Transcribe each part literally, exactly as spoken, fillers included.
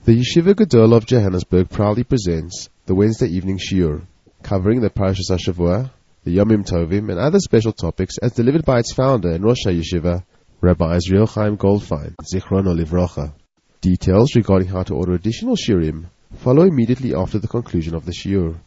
The Yeshiva Gedol of Johannesburg proudly presents the Wednesday evening shiur, covering the Parashas HaShavua, the Yomim Tovim, and other special topics as delivered by its founder and Rosh HaYeshiva, Rabbi Israel Chaim Goldfein, Zichrono Livrocha. Details regarding how to order additional shiurim follow immediately after the conclusion of the shiur.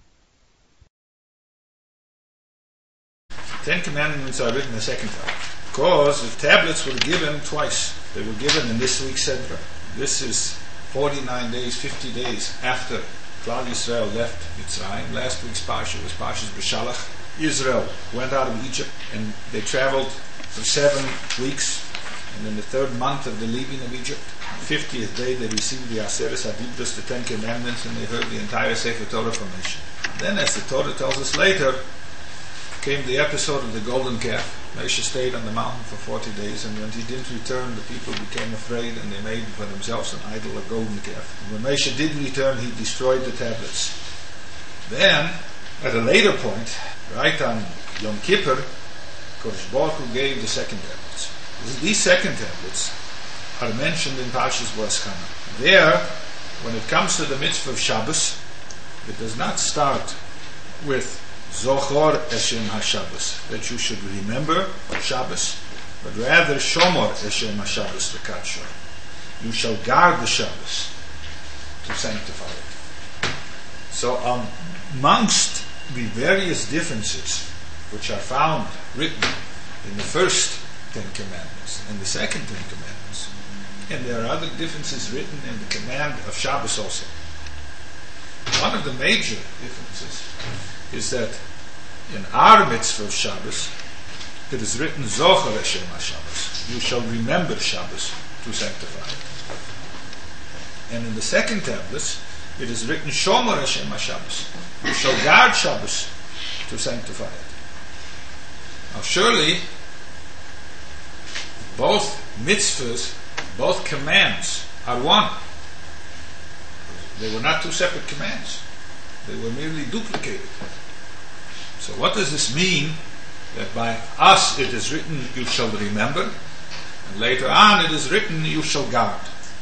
Ten Commandments are written a second time, because the tablets were given twice. They were given in this week's Sedra. This is forty-nine days, fifty days after Klal Yisrael left Mitzrayim. Last week's Parsha was Parshas B'Shalach. Israel went out of Egypt and they traveled for seven weeks. And in the third month of the leaving of Egypt, fiftieth day, they received the Aseres HaDibros, the Ten Commandments, and they heard the entire Sefer Torah formation. Then, as the Torah tells us later, came the episode of the golden calf. Moshe stayed on the mountain for forty days, and when he didn't return, the people became afraid and they made for themselves an idol, a golden calf. And when Moshe did return, he destroyed the tablets. Then, at a later point, right on Yom Kippur, Kodesh Baruch Hu gave the second tablets. These second tablets are mentioned in Parshas Va'eschanan. There, when it comes to the mitzvah of Shabbos, it does not start with Zochor Eshem HaShabbos, that you should remember Shabbos, but rather Shomor Eshem HaShabbos L'Kadshor. You shall guard the Shabbos to sanctify it. So um, amongst the various differences which are found written in the first Ten Commandments and the second Ten Commandments, and there are other differences written in the command of Shabbos also. One of the major differences is that in our mitzvah of Shabbos, it is written Zochor Eshem HaShabbos. You shall remember Shabbos to sanctify it. And in the second tablets, it is written Shomor Eshem HaShabbos. You shall guard Shabbos to sanctify it. Now surely, both mitzvahs, both commands are one. They were not two separate commands. They were merely duplicated. So what does this mean? That by us it is written, you shall remember, and later on it is written, you shall guard.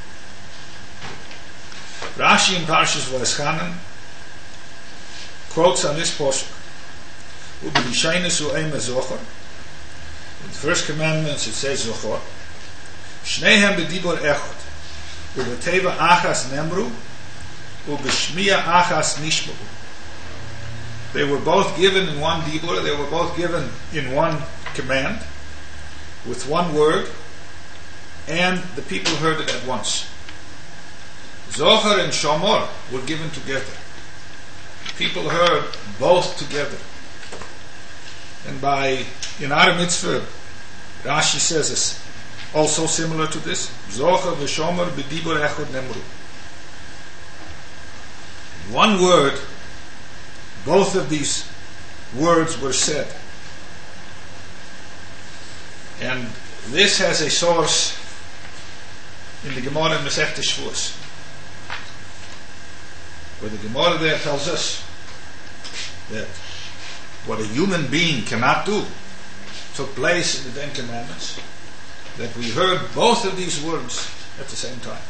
Rashi in Parshas Va'eschanan quotes on this posuk, U'b'rishaynus u'eim zochor. In the first commandments it says zochor. Shnehem b'dibor echad, u'b'teva achas nemru, u'b'shmiya achas nishmu. They were both given in one dibur, they were both given in one command, with one word, and the people heard it at once. Zohar and Shomor were given together. People heard both together. And by, in our mitzvah, Rashi says it's also similar to this. Zohar v'Shomor b'dibur echad nemru. One word, both of these words were said. And this has a source in the Gemara in Masechta Shavuos, where the Gemara there tells us that what a human being cannot do took place in the Ten Commandments, that we heard both of these words at the same time.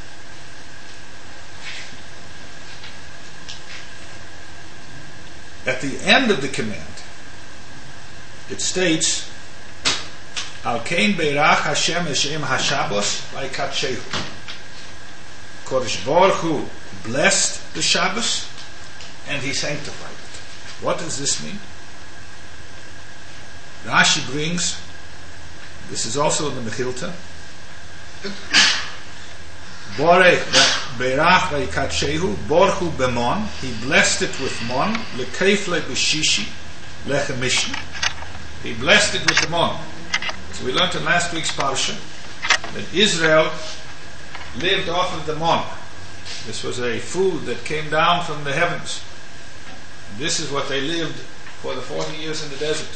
At the end of the command, it states, Al kein beirach Hashem Eshem HaShabbos v'yikadshehu. Kodesh Baruch Hu blessed the Shabbos and he sanctified it. What does this mean? Rashi brings, this is also in the Mechilta, Borech Beirach v'yikadshehu, Baruch Hu b'mon, he blessed it with mon, lekefle b'shishi, lechem mishnah. He blessed it with the mon. So we learned in last week's parsha that Israel lived off of the mon. This was a food that came down from the heavens. And this is what they lived for the forty years in the desert.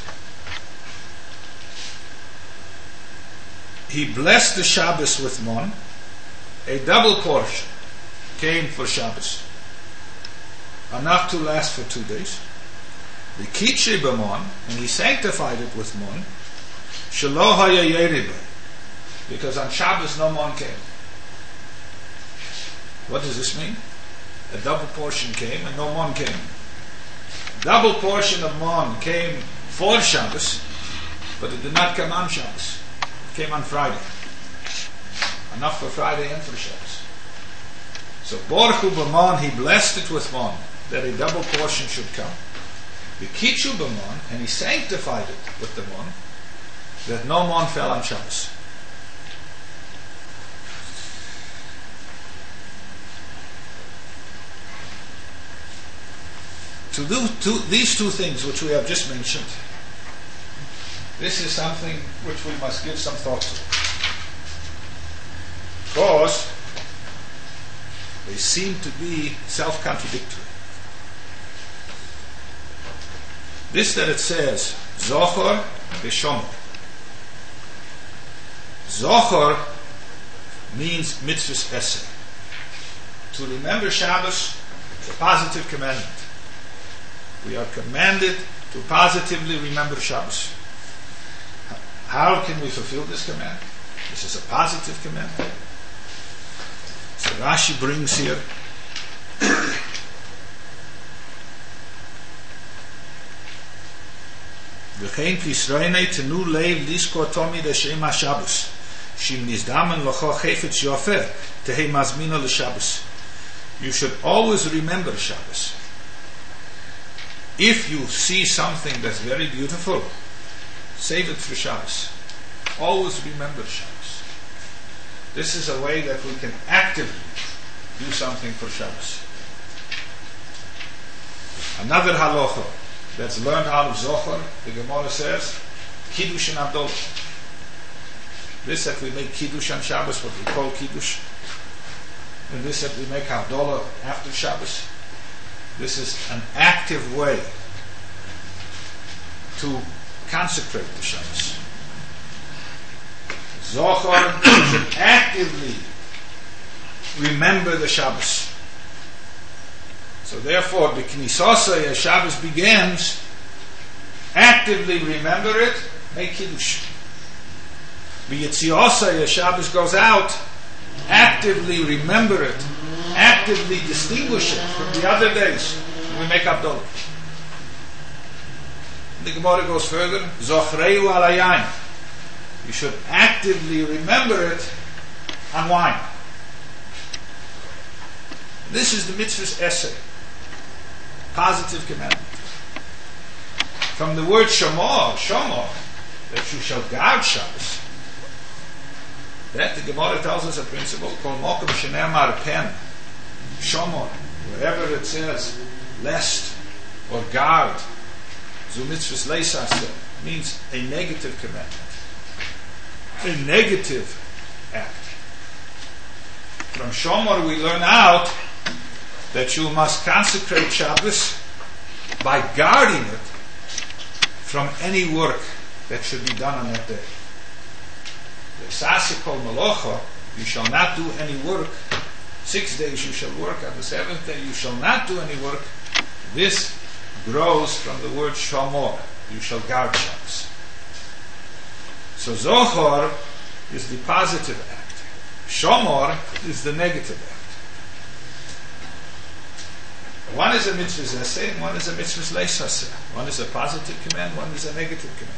He blessed the Shabbos with mon. A double portion came for Shabbos, enough to last for two days. The kitche b'mon, and he sanctified it with mon. Shelo haya yeribe, because on Shabbos no mon came. What does this mean? A double portion came and no mon came. A double portion of mon came for Shabbos, but it did not come on Shabbos. It came on Friday. Enough for Friday and for Shabbos. So Borchu b'mon, he blessed it with mon, that a double portion should come. The Kitchu b'mon, and he sanctified it with the mon, that no mon fell on Shabbos. To do two, these two things which we have just mentioned, this is something which we must give some thought to. Because they seem to be self-contradictory. This that it says, Zochor v'Shomer. Zochor means mitzvahs essay. To remember Shabbos is a positive commandment. We are commanded to positively remember Shabbos. How can we fulfill this command? This is a positive command. So Rashi brings here V'chein tisroinei tenu leiv liskor tomi d'shem HaShabbos shim nizdamen locho chefetz yofer tehei mazmina l'Shabbos. You should always remember Shabbos. If you see something that's very beautiful, save it for Shabbos. Always remember Shabbos. This is a way that we can actively do something for Shabbos. Another halacha that's learned out of Zohar, the Gemara says, Kiddush and Havdalah. This that we make Kiddush on Shabbos, what we call Kiddush, and this that we make Havdalah after Shabbos, this is an active way to consecrate the Shabbos. Zohar should actively remember the Shabbos. So therefore, the Knisasa, as Shabbos begins, actively remember it, make Kiddush. The Yitziasa, as Shabbos goes out, actively remember it, actively distinguish it from the other days. We make Havdalah. The Gemara goes further, Zochreu al hayayin. You should actively remember it on wine. This is the mitzvah's essay. Positive commandment. From the word Shomor, Shomor, that you shall guard Shabbos. That the Gemara tells us a principle called Mokum Shenemar Pen. Shomor, wherever it says lest or guard, zu mitzvahs leisase, means a negative commandment, a negative act. From Shomor we learn out that you must consecrate Shabbos by guarding it from any work that should be done on that day. Leisase kol malocha, you shall not do any work. Six days you shall work, on the seventh day you shall not do any work. This grows from the word Shomor. You shall guard Shabbos. So Zohar is the positive act. Shomor is the negative act. One is a mitzvah's essay, and one is a mitzvah's leisase. One is a positive command, one is a negative command.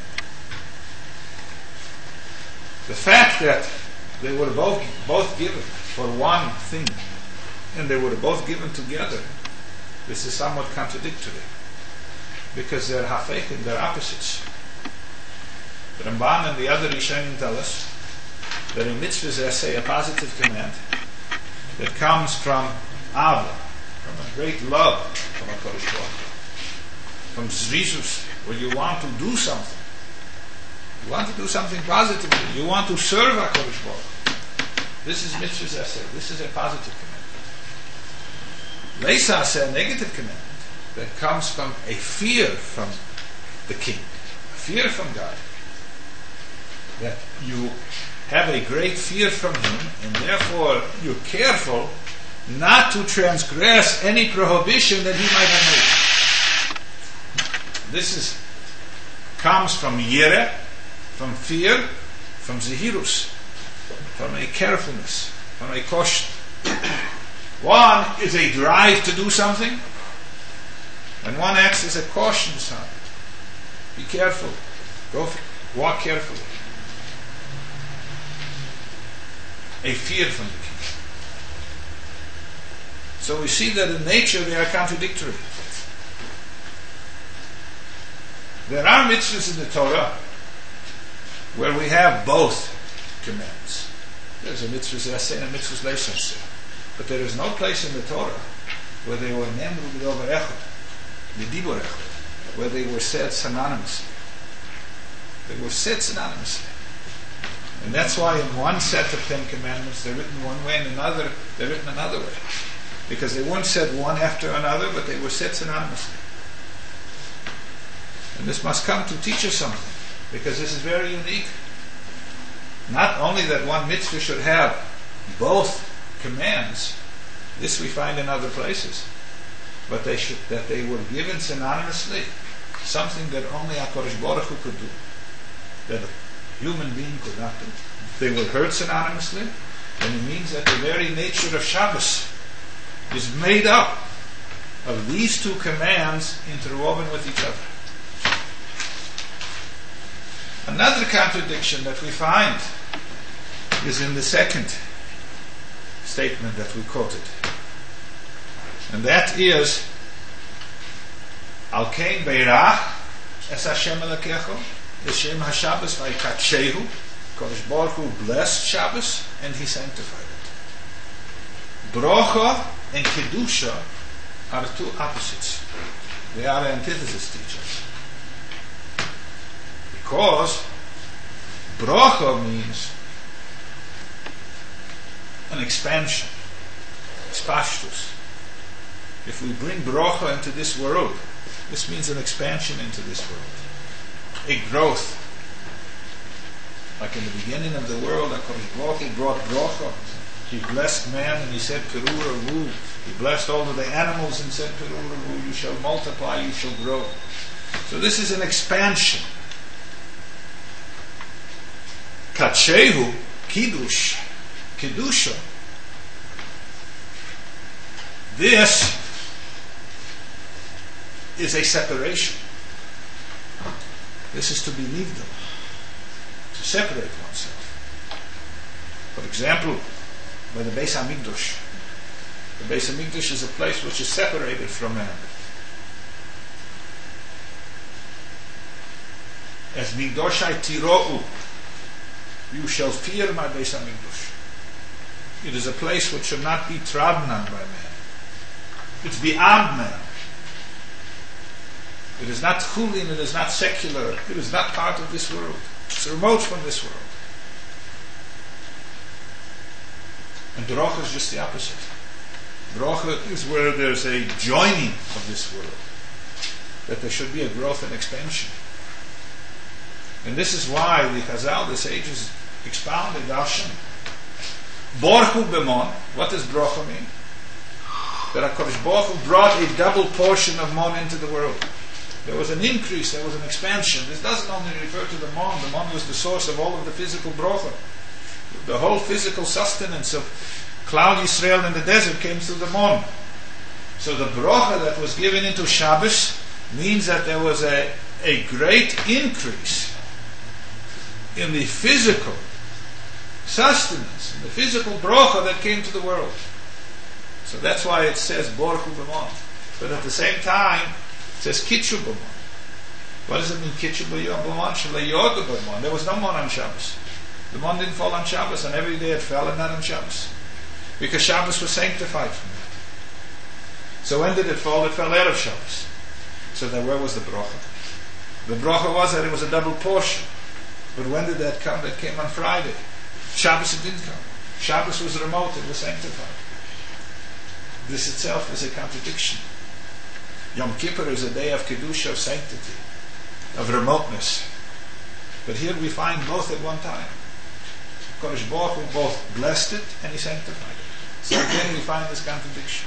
The fact that they were both both given for one thing, and they were both given together, this is somewhat contradictory, because they're hafekim, they're opposites. The Ramban and the other Rishonim tell us that a mitzvah's essay, a positive command, that comes from Ava, from a great love from a HaKadosh Baruch Hu, from Zrizus, where you want to do something. You want to do something positively. You want to serve HaKadosh Baruch Hu. This is mitzvah's essay. This is a positive commandment. Leisa is a negative commandment that comes from a fear from the king, a fear from God. That you have a great fear from him, and therefore you're careful not to transgress any prohibition that he might have made. This is comes from yireh, from fear, from zehirus, from a carefulness, from a caution. One is a drive to do something, and one acts as a caution sign. Be careful. Go f- walk carefully. A fear from the king. So we see that in nature they are contradictory. There are mitzvahs in the Torah where we have both commands. There's a mitzvah zeh and a mitzvah leishaseh. But there is no place in the Torah where they were nemru b'dover echad, b'dibur echad, where they were said synonymously. They were said synonymously. And that's why in one set of Ten Commandments they're written one way and another they're written another way. Because they weren't said one after another, but they were said synonymously. And this must come to teach us something, because this is very unique. Not only that one mitzvah should have both commands, this we find in other places, but they should, that they were given synonymously, something that only HaKadosh Baruch Hu could do, that a human being could not do. They were heard synonymously, and it means that the very nature of Shabbos is made up of these two commands interwoven with each other. Another contradiction that we find is in the second statement that we quoted, and that is Al Kain Beirach Es Hashem Elokecho L'Shem HaShabbos Vayikadshehu. Kodesh Baruch Hu blessed Shabbos and He sanctified it. Brocha and Kedusha are two opposites. They are antithesis to each other. Because Brocha means an expansion, spashtus. If we bring Brocha into this world, this means an expansion into this world, a growth. Like in the beginning of the world, HaKadosh Baruch Hu brought Brocha. He blessed man and He said, Perur Avu. He blessed all of the animals and said, Perur Avu, you shall multiply, you shall grow. So this is an expansion. Kadshehu, Kiddush, Kedusha. This is a separation. This is to be nivdal, to separate oneself. For example, by the Beis HaMikdash. The Beis HaMikdash is a place which is separated from man. As Migdoshai Tirou, you shall fear my Beis HaMikdash. It is a place which should not be trodden on by man. It's beyond man. It is not chulin, it is not secular, it is not part of this world. It's remote from this world. And Brocha is just the opposite. Brocha is where there's a joining of this world, that there should be a growth and expansion. And this is why the Chazal, the sages, expounded Darshan. Borchu b'mon. What does Brocha mean? That HaKadosh Baruch Hu brought a double portion of mon into the world. There was an increase, there was an expansion. This doesn't only refer to the mon. The mon was the source of all of the physical brocha. The whole physical sustenance of Klal Yisrael in the desert came through the mon. So the brocha that was given into Shabbos means that there was a, a great increase in the physical sustenance, in the physical brocha that came to the world. So that's why it says Borchu b'mon. But at the same time, it says Kitchu b'mon. What does it mean, Kitchu b'mon? Sh'leyodu b'mon. There was no mon on Shabbos. The mon didn't fall on Shabbos, and every day it fell, and not on Shabbos. Because Shabbos was sanctified from it. So when did it fall? It fell out of Shabbos. So then where was the brocha? The brocha was that it was a double portion. But when did that come? That came on Friday. Shabbos it didn't come. Shabbos was remote, it was sanctified. This itself is a contradiction. Yom Kippur is a day of Kedusha, of sanctity, of remoteness. But here we find both at one time. Kodesh Baruch Hu both blessed it and He sanctified it. So again we find this contradiction.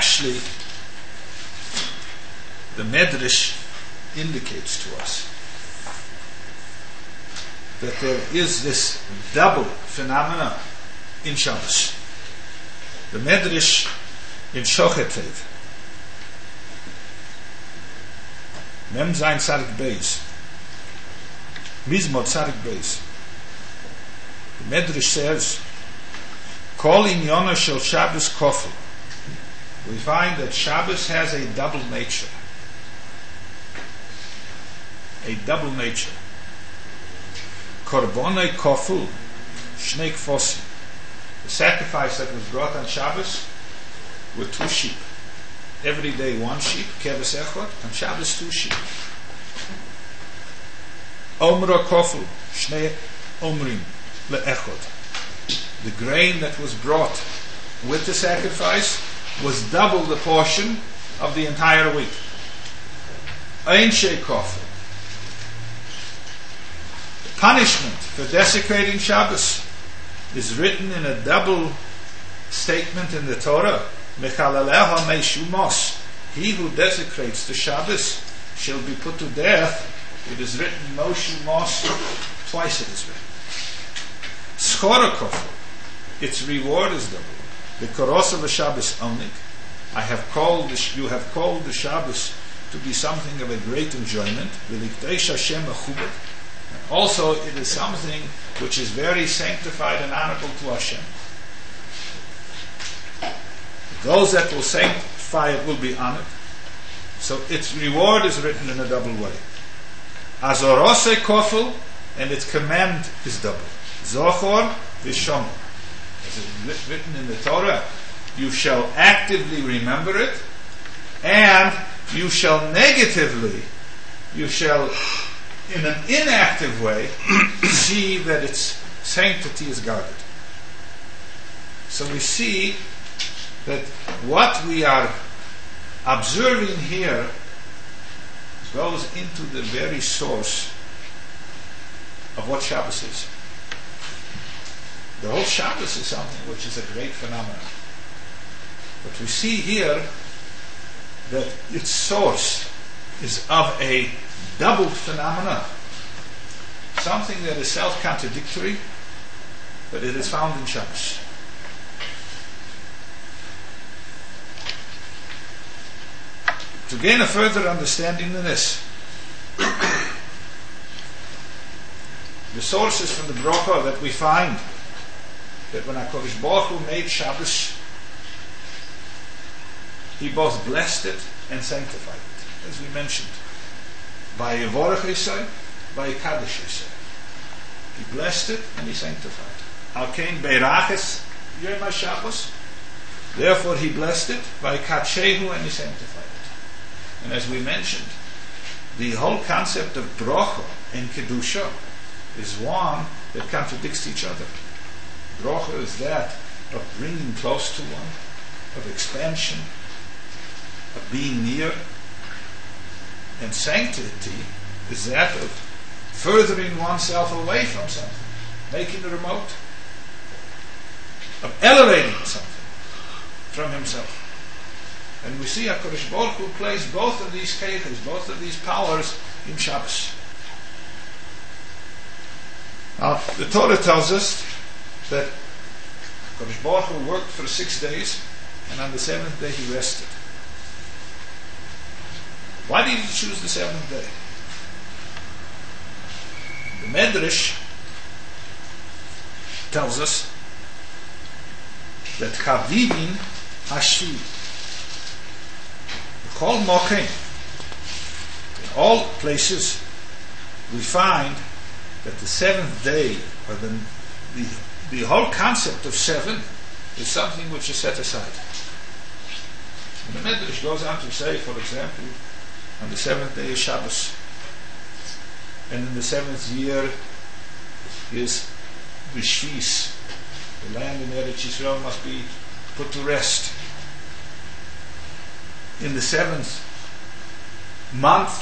actually, the Medrash indicates to us that there is this double phenomena in Shabbos. The Medrash in Shochetev, Mem Zayin Tzadik Beis, Mizmor Tzadik Beis. The Medrash says, Kol Inyona Shel Shabbos Kofel. We find that Shabbos has a double nature. A double nature. Korbonei Kofel Shnei Kfosim. The sacrifice that was brought on Shabbos were two sheep. Every day one sheep, Keves Echot, on Shabbos two sheep. Omra Kofel Shnei Omrim LeEchot. The grain that was brought with the sacrifice was double the portion of the entire week. Ein Shei Kofel. The punishment for desecrating Shabbos is written in a double statement in the Torah. Mechalaleha meishumos. He who desecrates the Shabbos shall be put to death. It is written moshumos. Twice it is written. Schora kofel. Its reward is double. The koros of the Shabbos only. I have called this, you have called the Shabbos to be something of a great enjoyment. V'likdeish Hashem mechubed. Also, it is something which is very sanctified and honorable to Hashem. Those that will sanctify it will be honored. So its reward is written in a double way. Azorose kofel, and its command is double. Zochor v'shomer. As it is written in the Torah, you shall actively remember it, and you shall negatively, you shall in an inactive way see that its sanctity is guarded. So we see that what we are observing here goes into the very source of what Shabbos is. The whole Shabbos is something which is a great phenomenon. But we see here that its source is of a double phenomena, something that is self-contradictory, but it is found in Shabbos. To gain a further understanding than this, the sources from the Bracha that we find that when HaKadosh Baruch Hu made Shabbos, He both blessed it and sanctified it, as we mentioned. By Yevorach Yisai, by Kaddish Yisai. He blessed it and He sanctified it. Al Kain Beiraches Yom HaShabbos. Therefore He blessed it by Kadshehu and He sanctified it. And as we mentioned, the whole concept of Bracha and Kedusha is one that contradicts each other. Bracha is that of bringing close to one, of expansion, of being near. And sanctity is that of furthering oneself away from something, making it remote, of elevating something from himself. And we see HaKadosh Baruch Hu plays both of these keches, both of these powers in Shabbos. Now, the Torah tells us that HaKadosh Baruch Hu worked for six days, and on the seventh day He rested. Why did He choose the seventh day? The Medrash tells us that Chavivin Hashvi, Kol Mokim, in all places we find that the seventh day, or the, the the whole concept of seven, is something which is set aside. And the Medrash goes on to say, for example, on the seventh day is Shabbos, and in the seventh year is Rishvis. The land in Eretz Yisrael must be put to rest. In the seventh month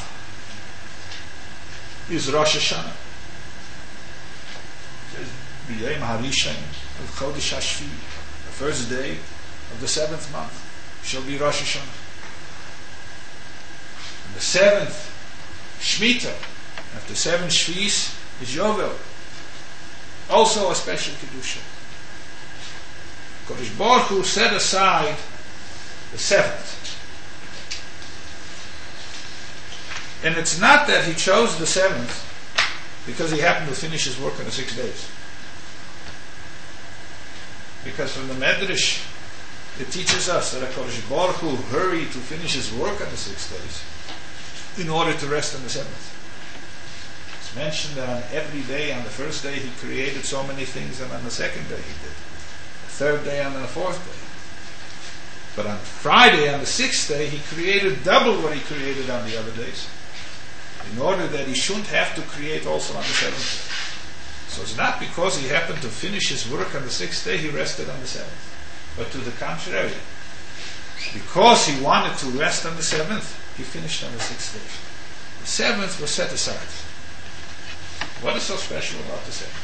is Rosh Hashanah. It says, B'yom Harishon of Chodesh Hashvi, the first day of the seventh month. shall be Rosh Hashanah. And the seventh Shemitah, after seven Shvis, is Yovel. Also a special Kedusha. Kodesh Baruch Hu set aside the seventh. And it's not that he chose the seventh because he happened to finish his work in the six days. Because from the Medrash, it teaches us that HaKadosh Baruch Hu hurried to finish his work on the six days in order to rest on the seventh. It's mentioned that on every day, on the first day, he created so many things, and on the second day he did. The third day and on the fourth day. But on Friday, on the sixth day, he created double what he created on the other days, in order that he shouldn't have to create also on the seventh day. So it's not because he happened to finish his work on the sixth day, he rested on the seventh. But to the contrary, because he wanted to rest on the seventh, he finished on the sixth day. The seventh was set aside. What is so special about the seventh?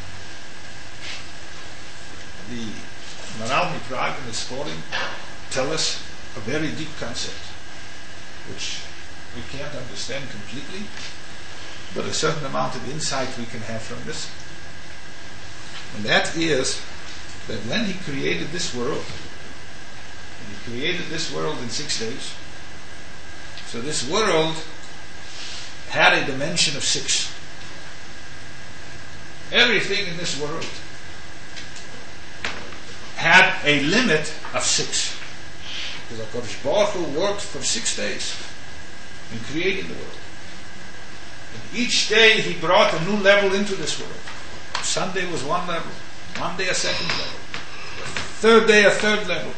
The Maharal MiPrague and his Sforim tell us a very deep concept, which we can't understand completely, but a certain amount of insight we can have from this. And that is that when he created this world, and he created this world in six days, so this world had a dimension of six. Everything in this world had a limit of six. Because HaKadosh Baruch Hu worked for six days in creating the world. And each day he brought a new level into this world. Sunday was one level, Monday a second level, third day a third level.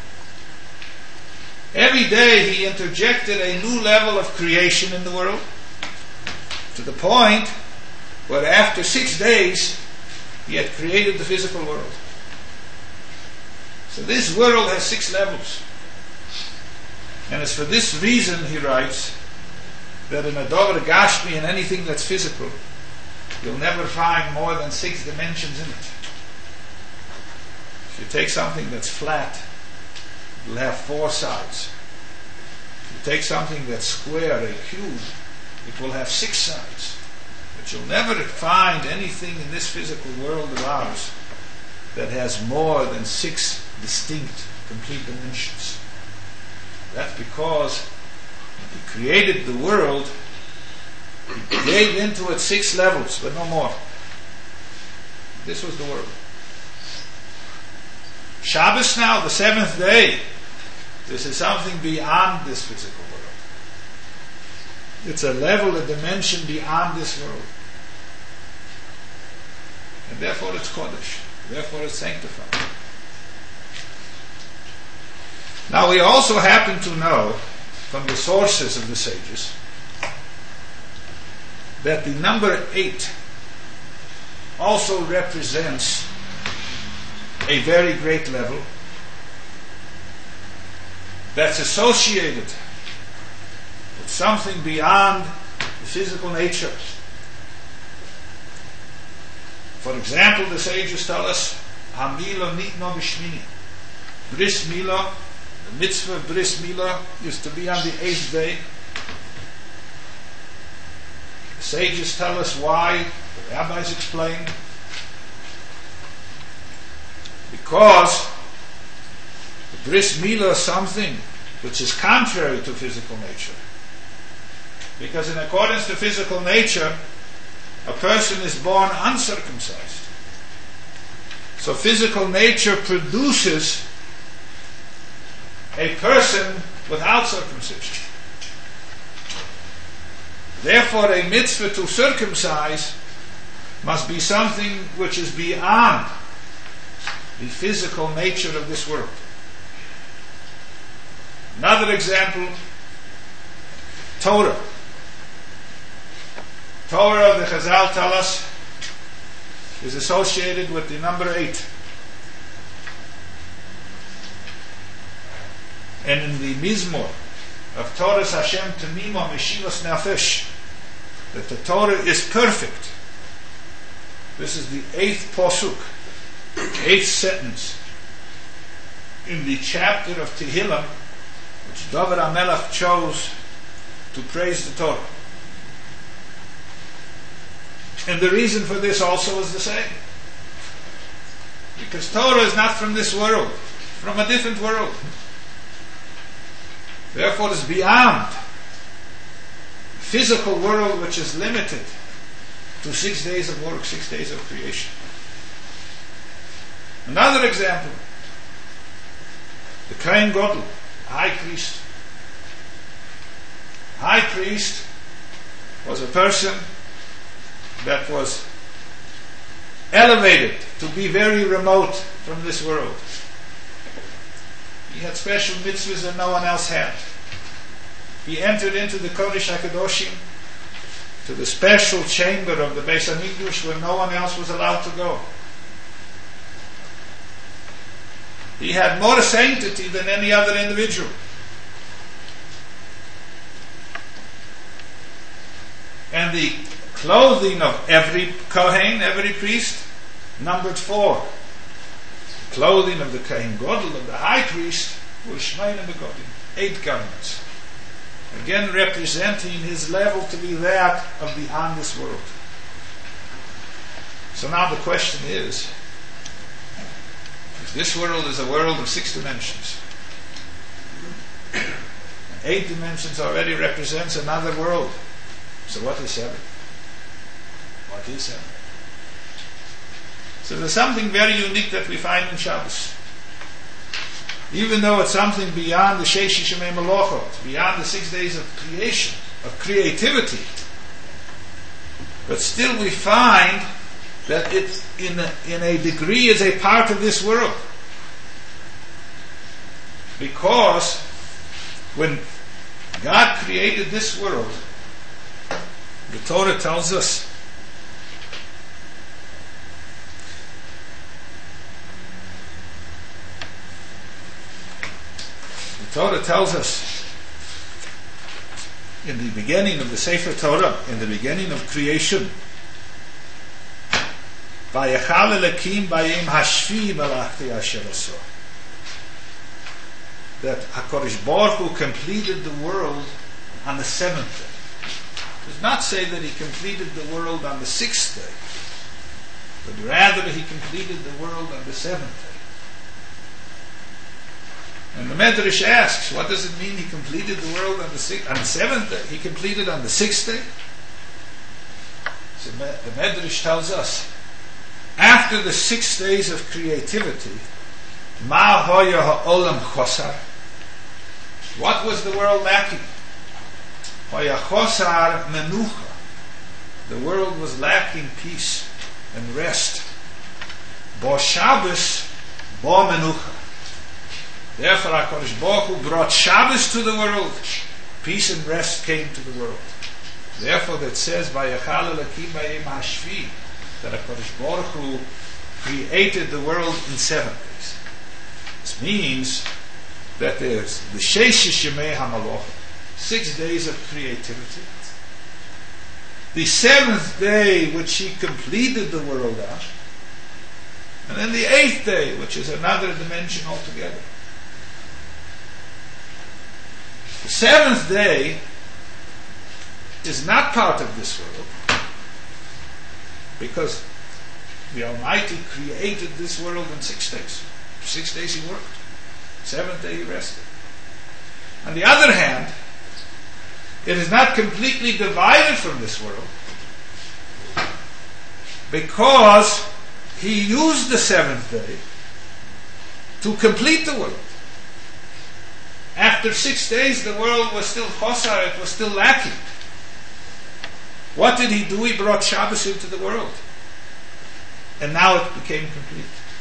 Every day he interjected a new level of creation in the world, to the point where after six days he had created the physical world. So this world has six levels. And it's for this reason, he writes, that in a Dover Gashmi and anything that's physical, you'll never find more than six dimensions in it. If you take something that's flat, it'll have four sides. If you take something that's square, a cube, it will have six sides. But you'll never find anything in this physical world of ours that has more than six distinct, complete dimensions. That's because when he created the world, he gave into it six levels, but no more. This was the world. Shabbos now, the seventh day, this is something beyond this physical world. It's a level, a dimension beyond this world. And therefore it's Kodesh. Therefore it's sanctified. Now we also happen to know from the sources of the sages that the number eight also represents a very great level that's associated with something beyond the physical nature. For example, the sages tell us, Hamila nitno b'shmini. Bris Milah, the mitzvah of Bris Milah is to be on the eighth day. The sages tell us why. The rabbis explain. Because the Bris Milah is something which is contrary to physical nature. Because in accordance to physical nature, a person is born uncircumcised. So physical nature produces a person without circumcision. Therefore, a mitzvah to circumcise must be something which is beyond the physical nature of this world. Another example, Torah. Torah, the Chazal tell us, is associated with the number eight. And in the Mizmor of Torah's Hashem Temimo Meshivas Nefesh, that the Torah is perfect. This is the eighth posuk, eighth sentence in the chapter of Tehillim which David HaMelech chose to praise the Torah. And the reason for this also is the same. Because Torah is not from this world, from a different world. Therefore it's beyond the physical world, which is limited to six days of work, six days of creation. Another example, the Kohen Gadol, high priest. High priest was a person that was elevated to be very remote from this world. He had special mitzvahs that no one else had. He entered into the Kodesh HaKadoshim, to the special chamber of the Beis HaMikdash where no one else was allowed to go. He had more sanctity than any other individual. And the clothing of every Kohen, every priest, numbered four. The clothing of the Kohen Gadol, of the high priest, was Shmeina Begodim, eight garments. Again representing his level to be that of beyond this world. So now the question is, if this world is a world of six dimensions, and eight dimensions already represents another world, so what is seven? What is seven? So there's something very unique that we find in Shabbos. Even though it's something beyond the Sheish Shemei Melochot, beyond the six days of creation, of creativity, but still we find that it, in a, in a degree, is a part of this world. Because when God created this world, the Torah tells us the Torah tells us in the beginning of the Sefer Torah, in the beginning of creation, Vayachal Elokim bayim hashvi melachti asher asah, that HaKadosh Baruch Hu completed the world on the seventh day. It does not say that he completed the world on the sixth day, but rather he completed the world on the seventh day. And the Medrash asks, what does it mean he completed the world on the sixth, on the seventh day? He completed on the sixth day? So the Medrash tells us, after the six days of creativity, Ma hoya ha'olam chosar, what was the world lacking? Hoya chosar menucha, the world was lacking peace and rest. Bo Shabbos, bo menucha. Therefore HaKadosh Baruch Hu brought Shabbos to the world. Peace and rest came to the world. Therefore that says, Vayachal Elokim bayim hashvi, that HaKadosh Baruch Hu created the world in seven days. This means that there's the Sheish Shemei HaMalochim, six days of creativity. The seventh day which he completed the world on, and then the eighth day, which is another dimension altogether. The seventh day is not part of this world, because the Almighty created this world in six days. Six days he worked. Seventh day he rested. On the other hand, it is not completely divided from this world, because he used the seventh day to complete the world. After six days, the world was still chosar, it was still lacking. What did he do? He brought Shabbos into the world. And now it became complete.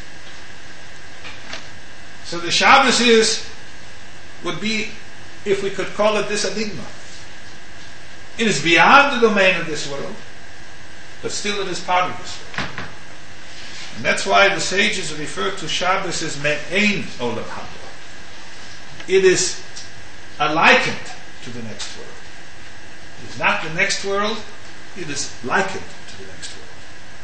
So the Shabbos is, would be, if we could call it this, enigma. It is beyond the domain of this world, but still it is part of this world. And that's why the sages refer to Shabbos as me'ein olam haba. It is a likened to the next world. It is not the next world, it is likened to the next world.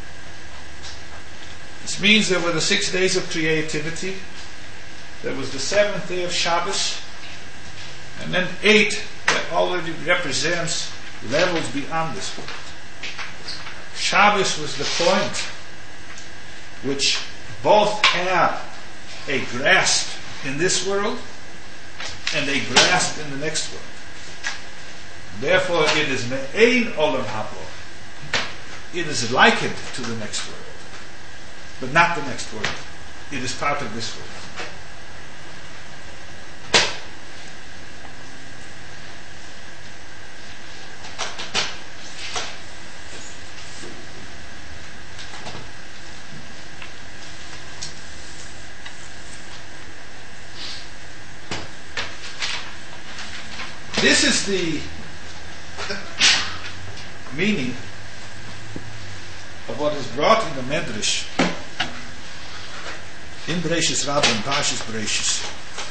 This means there were the six days of creativity, there was the seventh day of Shabbos, And then eight, that already represents levels beyond this world. Shabbos was the point which both have a grasp in this world and a grasp in the next world. Therefore, it is me'ein olam habo. It is likened to the next world, but not the next world. It is part of this world. This is the meaning of what is brought in the Medrash in Bereishis Rabbah and Parshas Bereishis.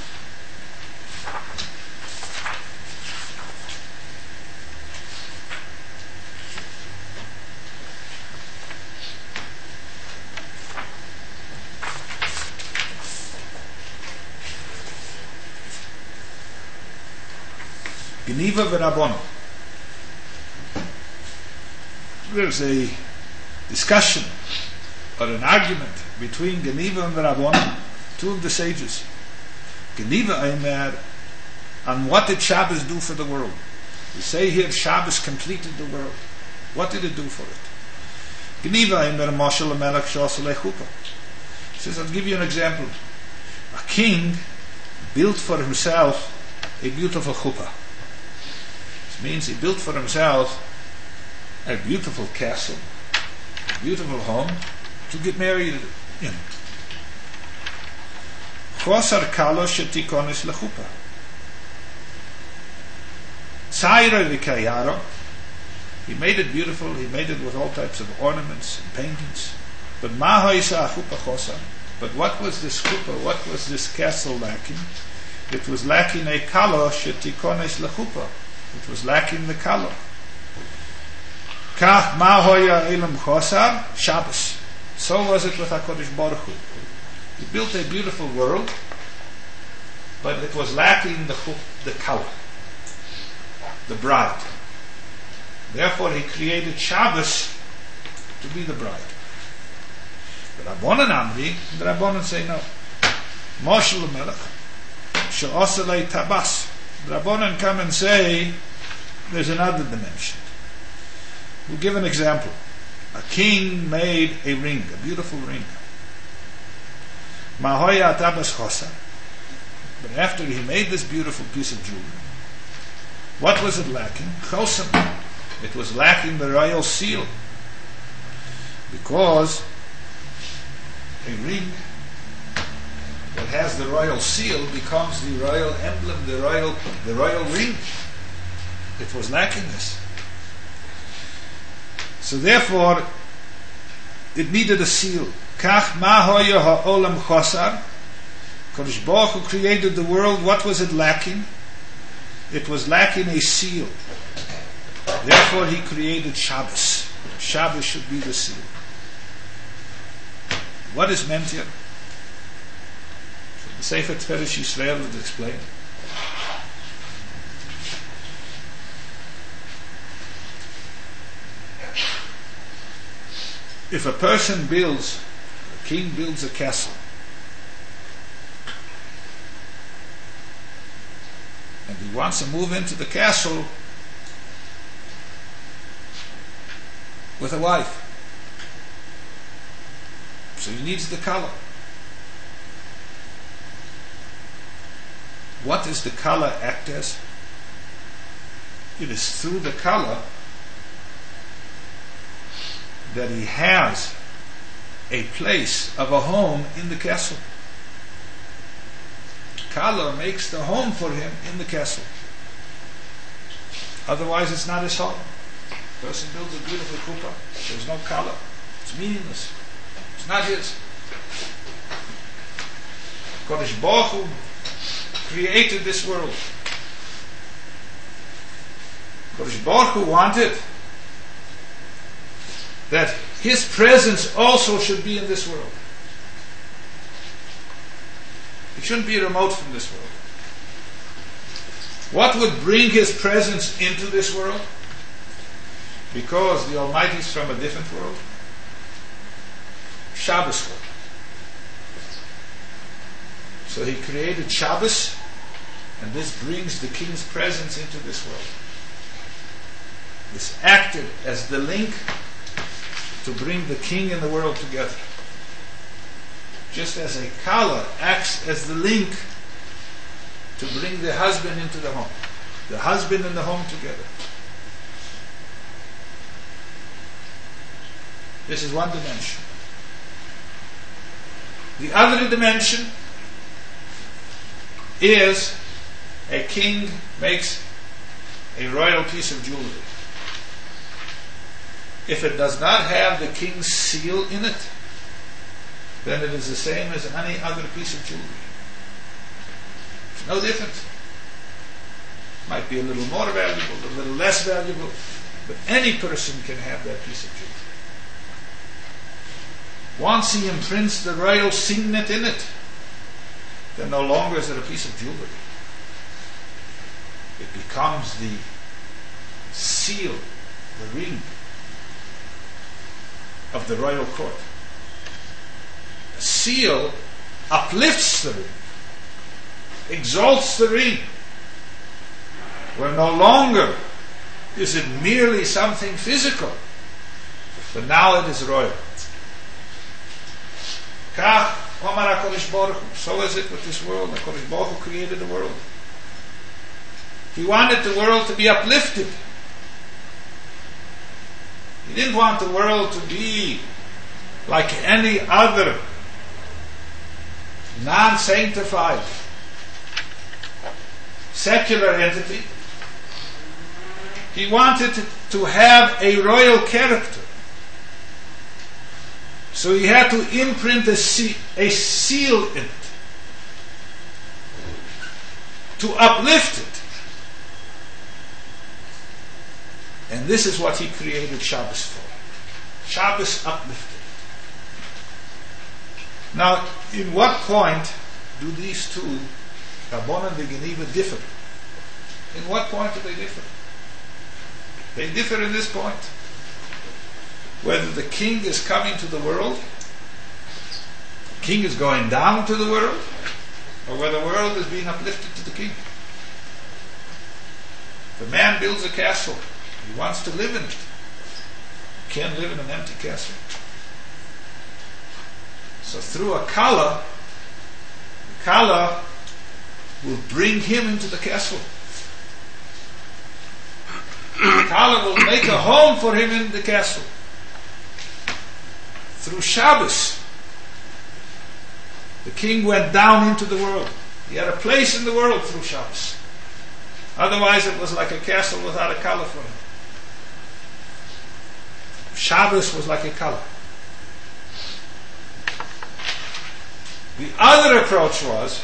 Geniva v'Rabbanan. There's a discussion or an argument between Geniva and Rabbanan, two of the sages. Geniva Eimer, and what did Shabbos do for the world? We say here Shabbos completed the world. What did it do for it? Geniva Eimer Moshel Melech Shosel Chuppah. He says, I'll give you an example. A king built for himself a beautiful chuppah. This means he built for himself a beautiful castle, a beautiful home to get married in. Chosar kalo shetikonis lechupa. Tzayra v'kayaro. He made it beautiful. He made it with all types of ornaments and paintings. But ma ha'isa chupa chosar. But what was this chupa? What was this castle lacking? It was lacking a kalo shetikonis lechupa. It was lacking the kalo. Kach ma hoya elam chosar Shabbos. So was it with HaKadosh Baruch Hu. He built a beautiful world, but it was lacking the the kala, the bride. Therefore, he created Shabbos to be the bride. The Rabbanan Amri, the Rabbanan say no. Moshel Melech, she'osalei tabas. The Rabbanan come and say there's another dimension. We'll give an example. A king made a ring, a beautiful ring. Mahoya tabas chosar. But after he made this beautiful piece of jewelry, what was it lacking? Chosam. It was lacking the royal seal. Because a ring that has the royal seal becomes the royal emblem, the royal the royal ring. It was lacking this. So therefore, it needed a seal. Kach ma hoya ha'olam chosar. Kodesh Baruch Hu created the world. What was it lacking? It was lacking a seal. Therefore, he created Shabbos. Shabbos should be the seal. What is meant here? The Sefer Tferes Yisrael would explain. If a person builds, a king builds a castle, and he wants to move into the castle with a wife, so he needs the color. What does the color act as? It is through the color that he has a place of a home in the castle. Color makes the home for him in the castle. Otherwise, it's not his home. A person builds a beautiful chuppah. There's no color. It's meaningless. It's not his. Kodesh Baruch Hu created this world. Kodesh Baruch Hu wanted that his presence also should be in this world. It shouldn't be remote from this world. What would bring His presence into this world? Because the Almighty is from a different world. Shabbos world. So He created Shabbos, and this brings the King's presence into this world. This acted as the link to bring the King and the world together. Just as a kala acts as the link to bring the husband into the home. The husband and the home together. This is one dimension. The other dimension is a king makes a royal piece of jewelry. If it does not have the king's seal in it, then it is the same as any other piece of jewelry. It's no different. Might be a little more valuable, a little less valuable, but any person can have that piece of jewelry. Once he imprints the royal signet in it, then no longer is it a piece of jewelry. It becomes the seal, the ring of the royal court. The seal uplifts the ring, exalts the ring, where no longer is it merely something physical, but now it is royal. Kach Omar HaKadosh Baruch Hu. So is it with this world. HaKadosh Baruch Hu created the world. He wanted the world to be uplifted. He didn't want the world to be like any other non-sanctified secular entity. He wanted to, to have a royal character. So he had to imprint a, se- a seal in it to uplift it. And this is what he created Shabbos for. Shabbos uplifted. Now, in what point do these two, Rabbanan and Geneva, differ? In what point do they differ? They differ in this point. Whether the king is coming to the world, the king is going down to the world, or whether the world is being uplifted to the king. The man builds a castle. He wants to live in it. He can't live in an empty castle. So through a kala, the kala will bring him into the castle. The kala will make a home for him in the castle. Through Shabbos, the king went down into the world. He had a place in the world through Shabbos. Otherwise it was like a castle without a kala for him. Shabbos was like a kala. The other approach was,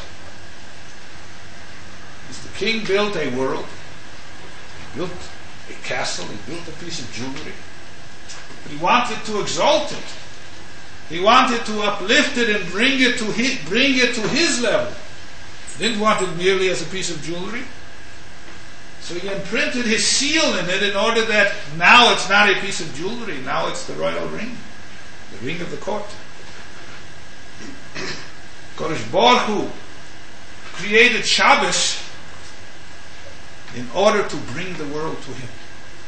is the king built a world, he built a castle, he built a piece of jewelry, but he wanted to exalt it. He wanted to uplift it and bring it to his, bring it to his level. He didn't want it merely as a piece of jewelry. So he imprinted his seal in it in order that now it's not a piece of jewelry, now it's the royal ring, the ring of the court. Kodesh Baruch Hu created Shabbos in order to bring the world to him.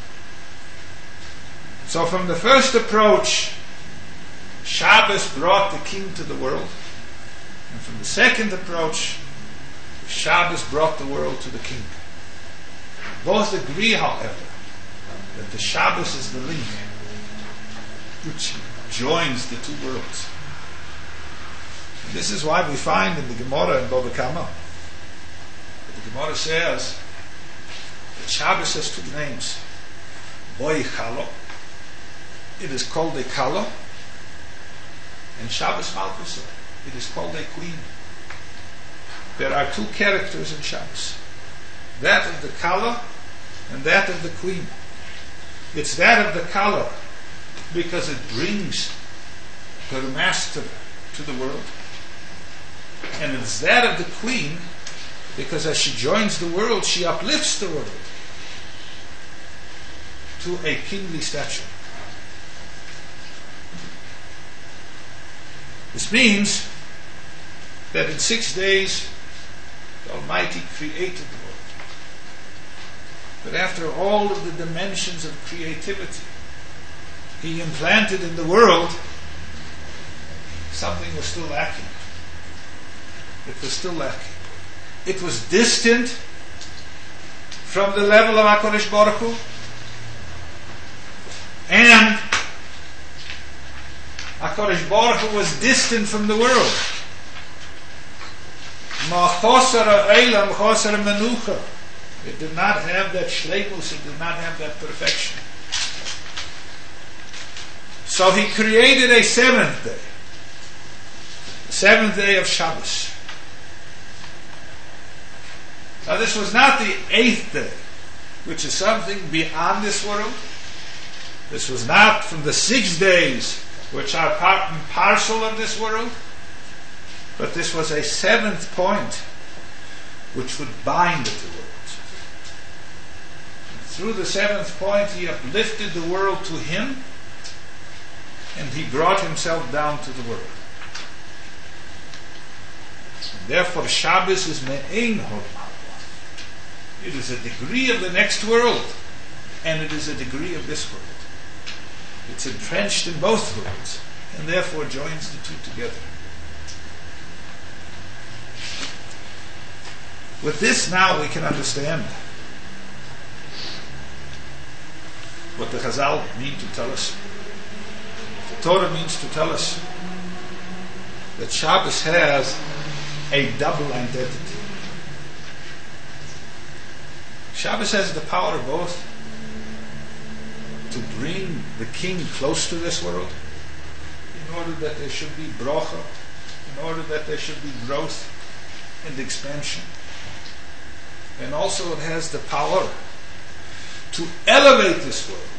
So from the first approach, Shabbos brought the king to the world. And from the second approach, Shabbos brought the world to the king. Both agree, however, that the Shabbos is the link which joins the two worlds. And this is why we find in the Gemara in Bava Kama, the Gemara says that Shabbos has two names. Boi Chalo, it is called a Kala, and Shabbos Malkusa, it is called a queen. There are two characters in Shabbos. That of the Kala and that of the queen. It's that of the Kala because it brings her master to the world. And it's that of the queen Because as she joins the world, she uplifts the world to a kingly stature. This means that in six days the Almighty created the world. But after all of the dimensions of creativity He implanted in the world, something was still lacking. It was still lacking. It was distant from the level of HaKadosh Baruch Hu, and HaKadosh Baruch Hu was distant from the world. Ma chosar ha'olam chosar menucha. It did not have that shleimus, it did not have that perfection. So He created a seventh day. The seventh day of Shabbos. Now this was not the eighth day, which is something beyond this world. This was not from the six days, which are part and parcel of this world. But this was a seventh point, which would bind the two worlds. And through the seventh point, He uplifted the world to Him, and He brought Himself down to the world. And therefore, Shabbos is me'ein hod ma'avah. It is a degree of the next world, and it is a degree of this world. It's entrenched in both worlds, and therefore joins the two together. With this now we can understand what the Chazal mean to tell us. The Torah means to tell us that Shabbos has a double identity. Shabbos has the power both to bring the King close to this world, in order that there should be bracha, in order that there should be growth and expansion. And also it has the power to elevate this world.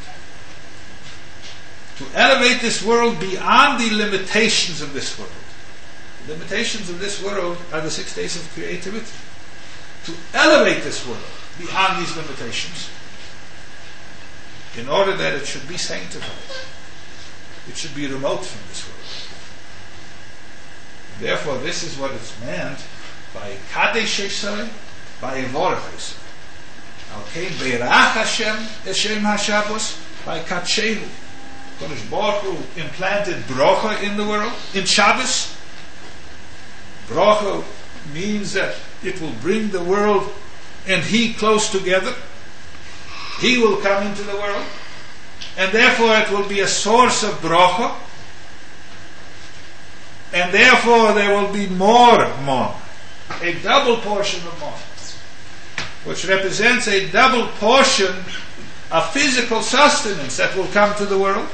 To elevate this world beyond the limitations of this world. The limitations of this world are the six days of creativity. To elevate this world beyond these limitations, in order that it should be sanctified. It should be remote from this world. Therefore, this is what is meant by Kadesh Yisrael, by Yivorach Yisrael. Okay, Beirach Hashem, Hashem HaShabbos, by Katshehu. Kodesh Baruch Hu implanted bracha in the world, in Shabbos. Bracha means that it will bring the world and He close together. He will come into the world, and therefore it will be a source of bracha, and therefore there will be more mon, a double portion of mon, which represents a double portion of physical sustenance that will come to the world.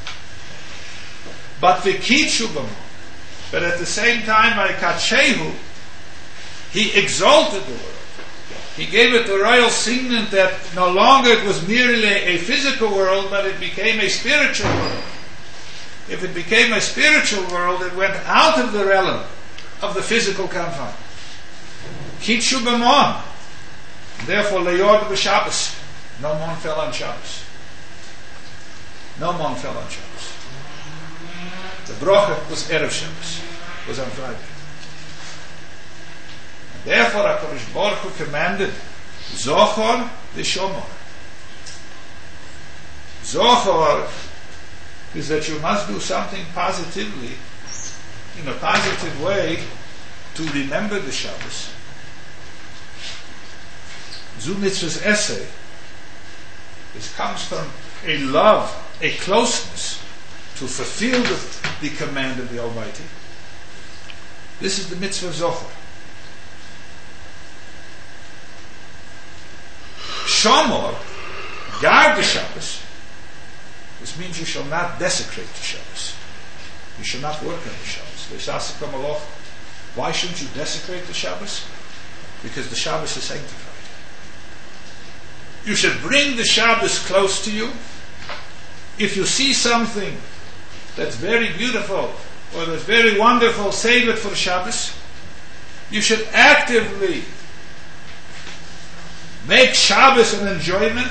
But v'kitshu b'mon, but at the same time by katshehu, He exalted the world. He gave it the royal signet that no longer it was merely a physical world, but it became a spiritual world. If it became a spiritual world, it went out of the realm of the physical confine. Kitshu b'mon. Therefore, leyod b'Shabbos. No mon fell on Shabbos. No mon fell on Shabbos. The bracha was Erev Shabbos. Was on Friday. Therefore, HaKadosh Baruch Hu commanded Zohar v'Shomor. Zohar is that you must do something positively, in a positive way, to remember the Shabbos. Zu mitzvah's essay, this comes from a love, a closeness to fulfill the, the command of the Almighty. This is the mitzvah of Zohar. Shomor, guard the Shabbos. This means you shall not desecrate the Shabbos. You shall not work on the Shabbos. Why shouldn't you desecrate the Shabbos? Because the Shabbos is sanctified. You should bring the Shabbos close to you. If you see something that's very beautiful or that's very wonderful, save it for Shabbos. You should actively Make Shabbos an enjoyment.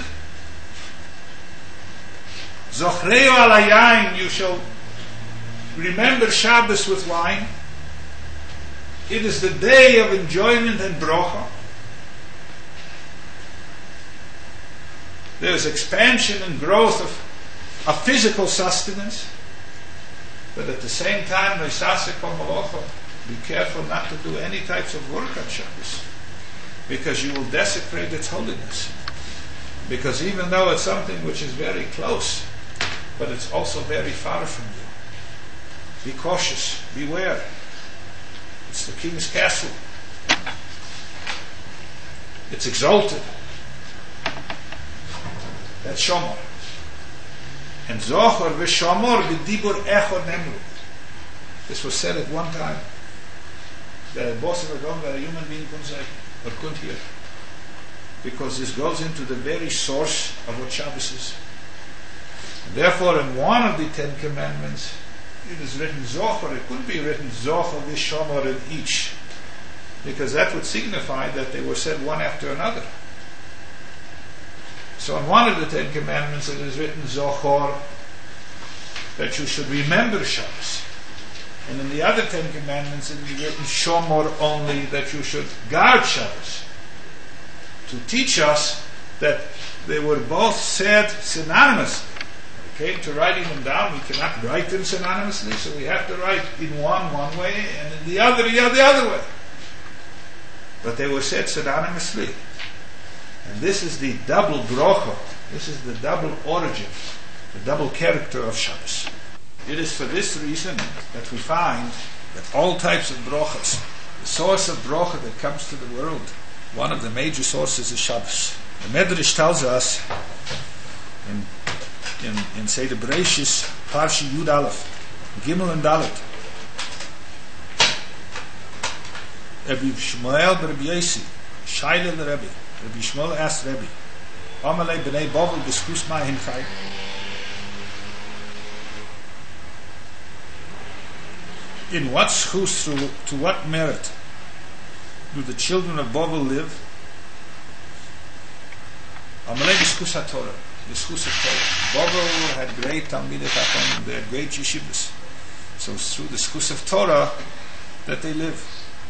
Zochreu al hayayin, you shall remember Shabbos with wine. It is the day of enjoyment and brocha. There is expansion and growth of, of physical sustenance, but at the same time, be careful not to do any types of work on Shabbos, because you will desecrate its holiness. Because even though it's something which is very close, but it's also very far from you. Be cautious, beware. It's the king's castle. It's exalted. That's Shomor. And Zohar v'Shomor v'dibur echor nemru. This was said at one time. The boss of a gun where a human being couldn't say or couldn't hear. Because this goes into the very source of what Shabbos is. And therefore, in one of the Ten Commandments, it is written Zohar. It could be written Zohar v'Shomor in each, because that would signify that they were said one after another. So in one of the Ten Commandments it is written Zohar, that you should remember Shabbos. And in the other Ten Commandments it is written Shomor only, that you should guard Shabbos. To teach us that they were both said synonymously. When it came to writing them down, we cannot write them synonymously, so we have to write in one one way and in the other the other way. But they were said synonymously. And this is the double brocha, this is the double origin, the double character of Shabbos. It is for this reason that we find that all types of brochas, the source of brocha that comes to the world, one of the major sources is Shabbos. The Medrash tells us in in, in Seder Bereshis, Parshi Yud Aleph, Gimel and Dalet, Rabbi Shmuel Rabbi Yesi, Shaila the Rebbe, Rabbi Shmuel asked Rebbe, Amalei b'nei Bovel b'skus ma'hin chai. In what schus, through to what merit do the children of Bovel live? Amalei b'skus HaTorah, b'skus HaTorah. Bovel had great Talmidei Chacham, they had great yeshivas. So it's through the schus of Torah that they live.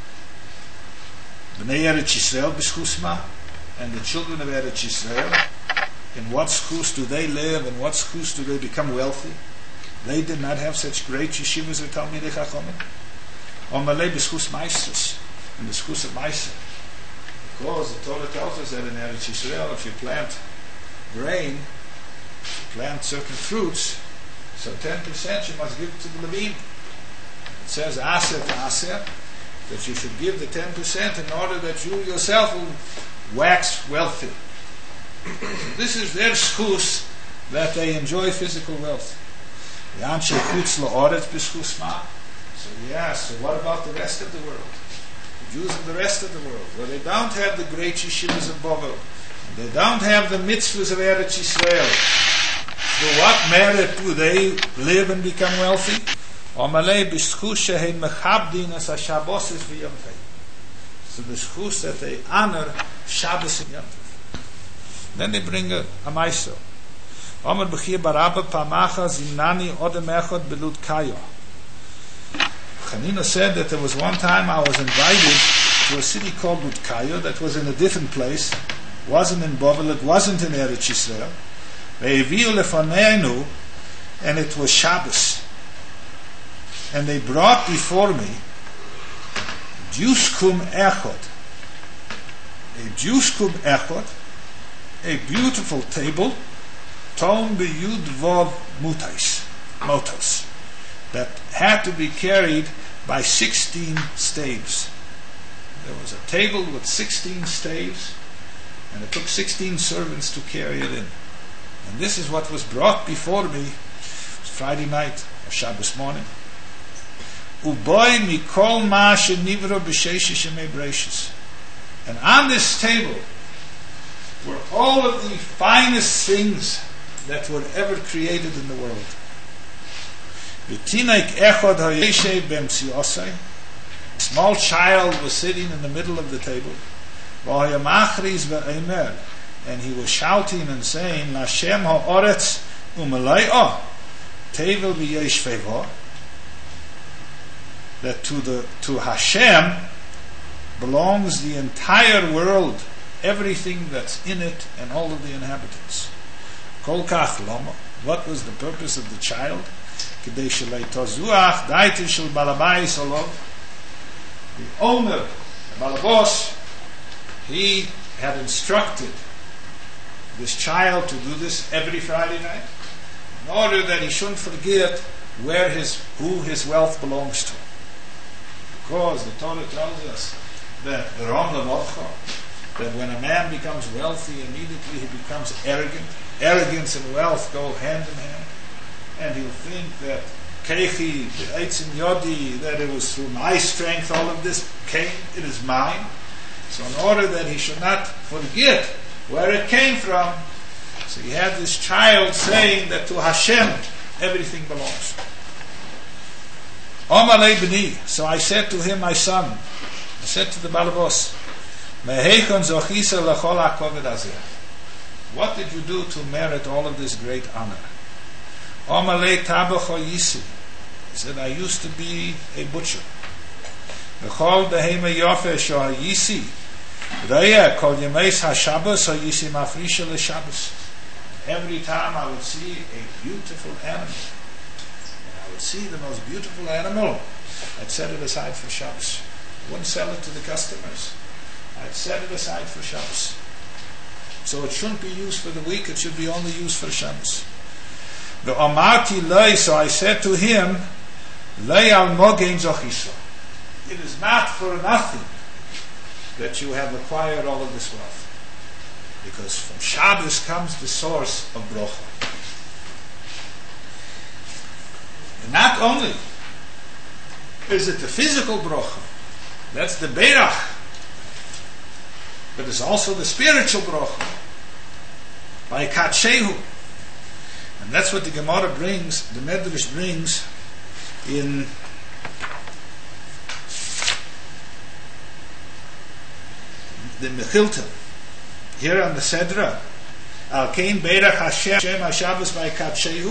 B'nei Eretz Yisrael b'skus ma, and the children of Eretz Yisrael, in what schus do they live, in what schus do they become wealthy? They did not have such great yeshivas or Talmidei Chachamim. Amalei b'skus Maisros, in the schus of Maisa. Because the Torah tells us that in Eretz Yisrael, if you plant grain, if you plant certain fruits, so ten percent you must give to the Levim. It says Aser to Aser, that you should give the ten percent in order that you yourself will wax wealthy. This is their schus, that they enjoy physical wealth. So we ask, so what about the rest of the world? The Jews of the rest of the world, where they don't have the great yeshivas of Bovel, they don't have the mitzvahs of Eretz Yisrael. Through what merit do they live and become wealthy? So the schus that they honor Shabbos and Yom Tov. Then they bring a, a maiso. Omer b'chir barabba pamacha zimnani odem echad belut kayo. Chanina said that there was one time I was invited to a city called Lutkayo that was in a different place, wasn't in Bovel, it wasn't in Eretz Yisrael. Ve'eviu lefaneinu, and it was Shabbos. And they brought before me Juskum Echot, a Juskum Echot, a beautiful table, Tom B'Yud Vov Mutais, Motos, that had to be carried by sixteen staves. There was a table with sixteen staves, and it took sixteen servants to carry it in. And this is what was brought before me. It was Friday night or Shabbos morning. Uboy mikol ma shenivro b'sheish shemei breishis. And on this table were all of the finest things that were ever created in the world. V'tinaik echod ha'yeshei b'mtziosai. A small child was sitting in the middle of the table. And he was shouting and saying, Lashem ha'oretz u'malai'ah tevel v'yesh fevah, that to the to Hashem belongs the entire world, everything that's in it, and all of the inhabitants. Kol kach lama. What was the purpose of the child? Kedei shelei tozuach daiti shel balabayis olov. The owner, the balabos, he had instructed this child to do this every Friday night, in order that he shouldn't forget where his who his wealth belongs to. Because the Torah tells us that that when a man becomes wealthy, immediately he becomes arrogant. Arrogance and wealth go hand in hand, and he'll think that Keichi, Eitzim Yodi, that it was through my strength all of this came, it is mine. So in order that he should not forget where it came from, so he had this child saying that to Hashem everything belongs. Omalei b'ni. So I said to him, my son, I said to the balabos, Meheichon zochisa lechol hakoved hazeh. What did you do to merit all of this great honor? Omalei tabacho yisi. He said, I used to be a butcher. V'chol behema yofeh sho yisi. Reya kol yemeis haShabbos hayisi mafrisha leShabbos. Every time I would see a beautiful animal, and I would see the most beautiful animal, I'd set it aside for Shabbos. I wouldn't sell it to the customers. I'd set it aside for Shabbos. So it shouldn't be used for the week, it should be only used for Shabbos. The Amarti lei, so I said to him, lei al mogein zochiso. It is not for nothing that you have acquired all of this wealth. Because from Shabbos comes the source of brocha. And not only is it the physical brocha, that's the berach, but it's also the spiritual brocha by katshehu. And that's what the Gemara brings, the Medrash brings in the Mechilta. Here on the Sedra, Al Kain Beirach Hashem HaShabbos by Katshehu.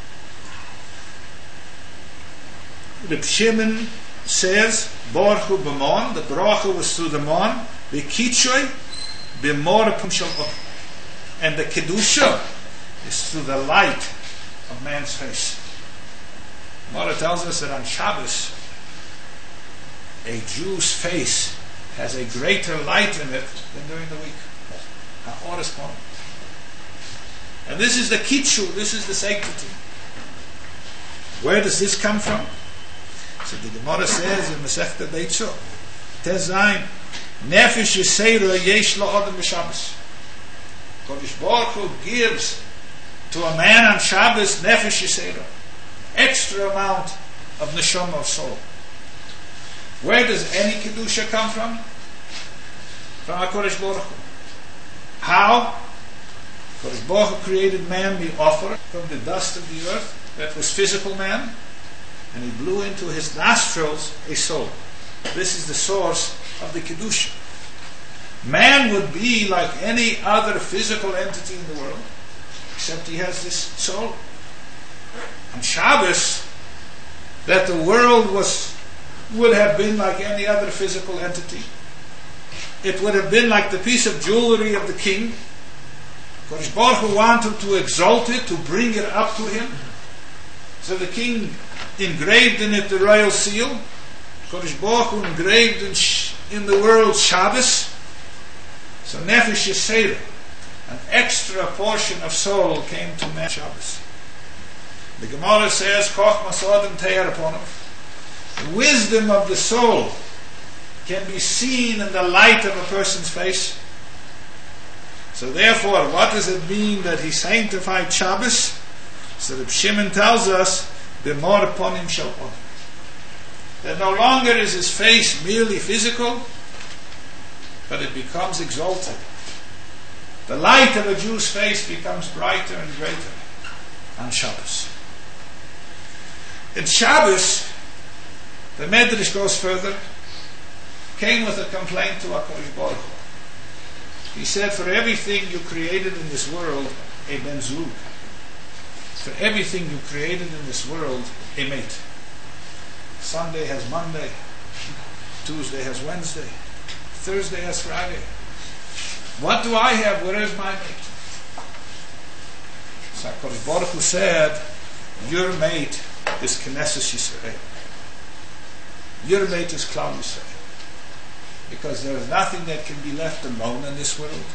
Reb Shimon says, Borchu b'mon, the bracha was through the mon, the Kitchoy, b'mor pumshal up. And the Kedusha is through the light of man's face. Mora tells us that on Shabbos, a Jew's face has a greater light in it than during the week. And this is the Kitchu, this is the sanctity. Where does this come from? So the Gemara says in Masechta Beitzo, Tezayin, Nefesh Yisera Yesh Lo Odom B'Shabbos. Kodesh Baruch Hu gives to a man on Shabbos Nefesh Yisera, extra amount of neshama, of soul. Where does any Kedusha come from? From HaKodesh Baruch Hu. How? Because Baruch Hu created man, the offer from the dust of the earth, that was physical man, and he blew into his nostrils a soul. This is the source of the Kedusha. Man would be like any other physical entity in the world, except he has this soul. On Shabbos, that the world was would have been like any other physical entity. It would have been like the piece of jewelry of the king. Kodesh Baruch Hu wanted to exalt it, to bring it up to him. So the king engraved in it the royal seal. Kodesh Baruch Hu engraved in, in the world Shabbos. So Nefesh Yisera, an extra portion of soul, came to man Shabbos. The Gemara says, Koch Masodim Teir upon him. The wisdom of the soul can be seen in the light of a person's face. So therefore, what does it mean that he sanctified Shabbos? So Reb Shimon tells us, B'mor ponim shel ponim. That no longer is his face merely physical, but it becomes exalted. The light of a Jew's face becomes brighter and greater on Shabbos. In Shabbos, the Medrash goes further, came with a complaint to HaKadosh Baruch Hu. He said, for everything you created in this world, a ben zug. For everything you created in this world, a mate. Sunday has Monday. Tuesday has Wednesday. Thursday has Friday. What do I have? Where is my mate? So HaKadosh Baruch Hu said, your mate is Knesset Yisrael. Your mate is Klal Yisrael. Because there is nothing that can be left alone in this world.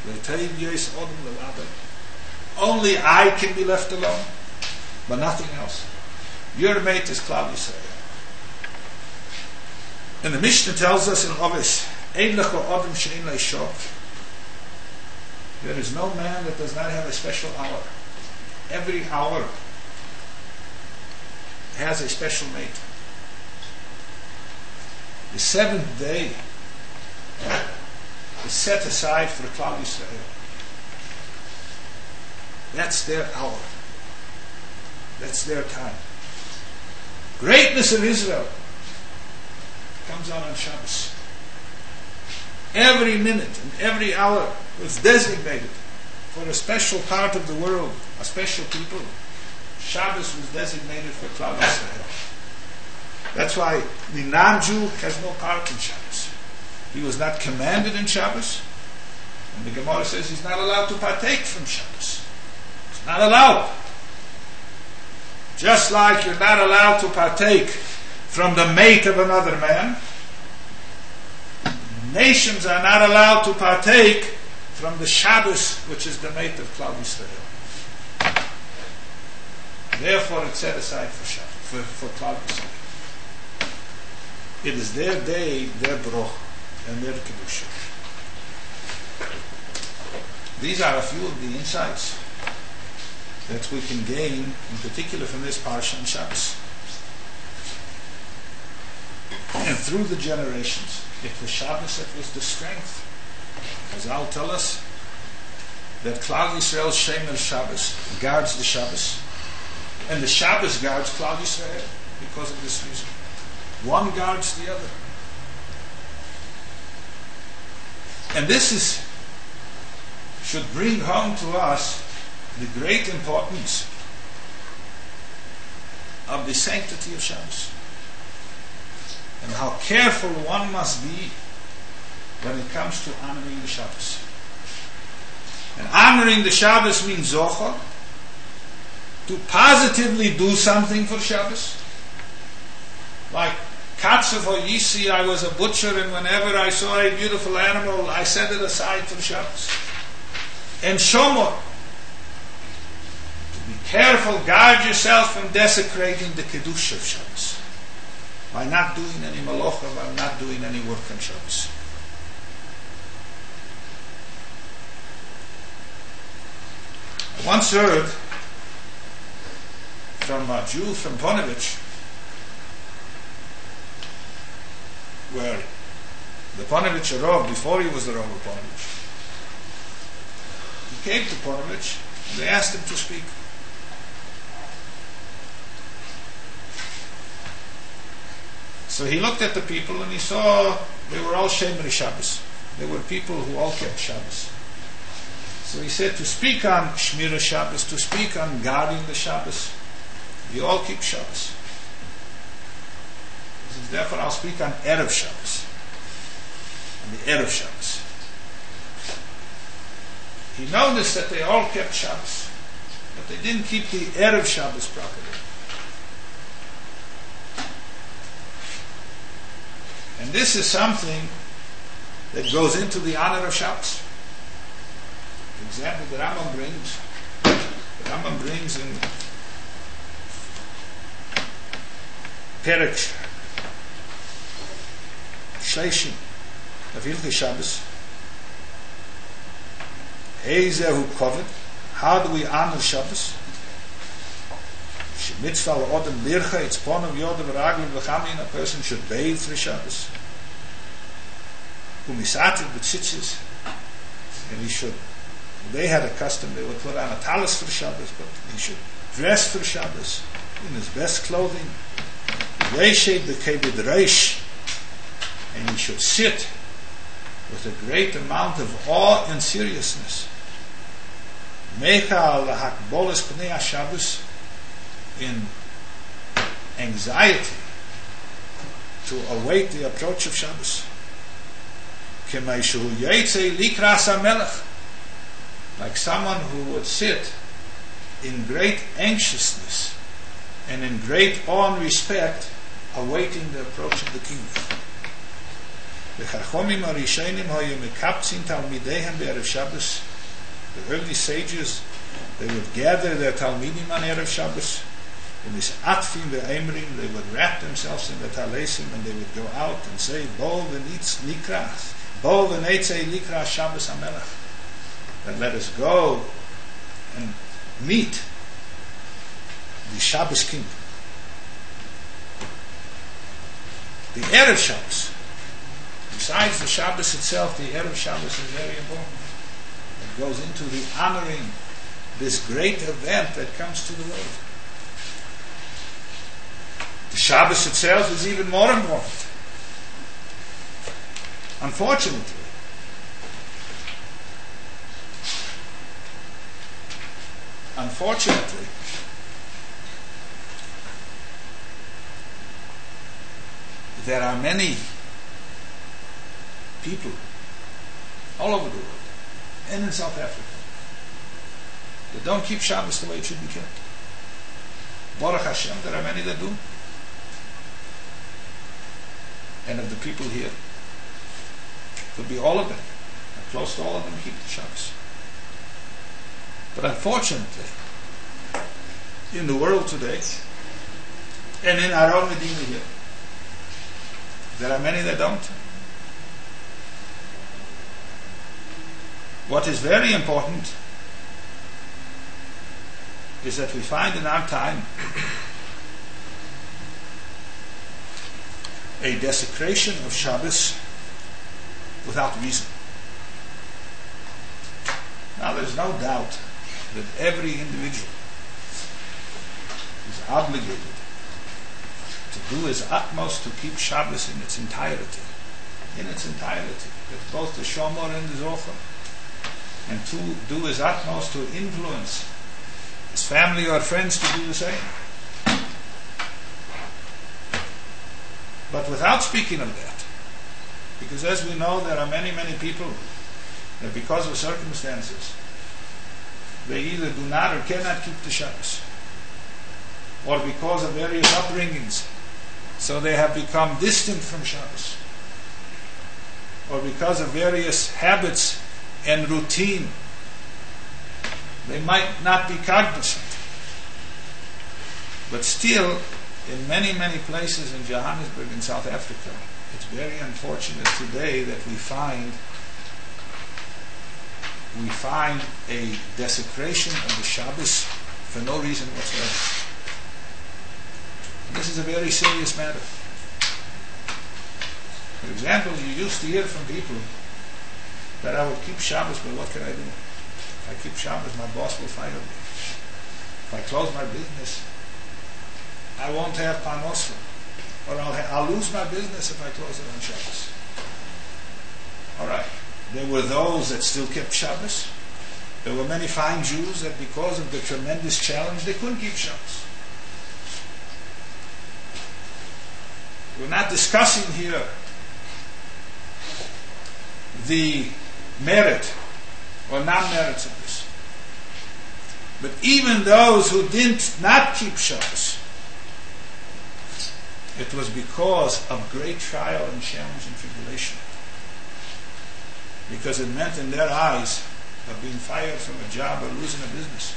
Only I can be left alone, but nothing else. Your mate is Klal Yisrael. And the Mishnah tells us in Ovis, there is no man that does not have a special hour. Every hour has a special mate. The seventh day is set aside for Klal Yisrael. That's their hour. That's their time. Greatness of Israel comes out on Shabbos. Every minute and every hour was designated for a special part of the world, a special people. Shabbos was designated for Klal Yisrael. That's why the non-Jew has no part in Shabbos. He was not commanded in Shabbos. And the Gemara says he's not allowed to partake from Shabbos. He's not allowed. Just like you're not allowed to partake from the mate of another man, nations are not allowed to partake from the Shabbos, which is the mate of Klal Yisrael. Therefore, it's set aside for Shabbos, for, for Klal Yisrael. It is their day, their broch, and their kedusha. These are a few of the insights that we can gain, in particular from this parsha on Shabbos. And through the generations, it was Shabbos that was the strength. As I'll tell us, that Klal Yisrael Shemer Shabbos guards the Shabbos, and the Shabbos guards Klal Yisrael because of this reason. One guards the other. And this is should bring home to us the great importance of the sanctity of Shabbos, and how careful one must be when it comes to honoring the Shabbos. And honoring the Shabbos means zocha, to positively do something for Shabbos. Like Katzev or Yisi, I was a butcher, and whenever I saw a beautiful animal, I set it aside for Shabbos. And Shomor, to be careful, guard yourself from desecrating the Kedusha of Shabbos by not doing any malacha, by not doing any work on Shabbos. I once heard from a Jew from Ponevezh, where the Ponevezh Rav, before he was the Rav of Ponevezh, he came to Ponevezh and they asked him to speak. So he looked at the people and he saw they were all Shemri Shabbos. They were people who all kept Shabbos. So he said, to speak on Shmira Shabbos, to speak on guarding the Shabbos, you all keep Shabbos. He says, therefore I'll speak on Erev Shabbos, on the Erev Shabbos. He noticed that they all kept Shabbos, but they didn't keep the Erev Shabbos properly. And this is something that goes into the honor of Shabbos. The example that Rambam brings, the Rambam brings in Perek Shleishim of Hilchei Shabbos, Heizehu Kovet, how do we honor Shabbos? Mitzvah Odem Lircha, it's Ponom Yodem Raglim V'chamin, a person should bathe for Shabbos. Umisativ B'tzitzis, and he should, they had a custom, they would put on a talis for Shabbos, but he should dress for Shabbos in his best clothing. Reished B'kebed Reish, and he should sit with a great amount of awe and seriousness. Mecha lahakbolas pnei Shabbos, in anxiety to await the approach of Shabbos. Kemei shehu yetze likras hamelech, like someone who would sit in great anxiousness and in great awe and respect, awaiting the approach of the king. The Chachomim Arishonim hayu mekaptzin talmideihem be'erev Shabbos. The early sages, they would gather their talmidim on erev Shabbos. In this atfim ve'emrim, they would wrap themselves in the talesim and they would go out and say, Bo v'nitz likras, Bo v'netzei likras Shabbos hamelech. That let us go and meet the Shabbos king. The erev Shabbos, besides the Shabbos itself, the erev Shabbos is very important. It goes into the honoring this great event that comes to the world. The Shabbos itself is even more important. Unfortunately, unfortunately, there are many people all over the world and in South Africa that don't keep Shabbos the way it should be kept. Baruch Hashem, there are many that do. And of the people here, could be all of them, or close to all of them, keep the Shabbos. But unfortunately, in the world today, and in our own Medina here, there are many that don't. What is very important is that we find in our time a desecration of Shabbos without reason. Now, there's no doubt that every individual is obligated to do his utmost to keep Shabbos in its entirety. In its entirety. That's both the Shomor and the Zohar. And to do his utmost to influence his family or friends to do the same. But without speaking of that, because as we know, there are many, many people that because of circumstances, they either do not or cannot keep the Shabbos, or because of various upbringings, so they have become distant from Shabbos, or because of various habits and routine, they might not be cognizant. But still, in many, many places in Johannesburg in South Africa, it's very unfortunate today that we find we find a desecration of the Shabbos for no reason whatsoever. And this is a very serious matter. For example, you used to hear from people that I would keep Shabbos, but what can I do? If I keep Shabbos, my boss will fire me. If I close my business, I won't have panosra, or I'll, ha- I'll lose my business if I close it on Shabbos. All right. There were those that still kept Shabbos. There were many fine Jews that because of the tremendous challenge, they couldn't keep Shabbos. We're not discussing here the merit or non-merits of this. But even those who did not keep Shabbos, it was because of great trial and challenge and tribulation. Because it meant in their eyes of being fired from a job or losing a business.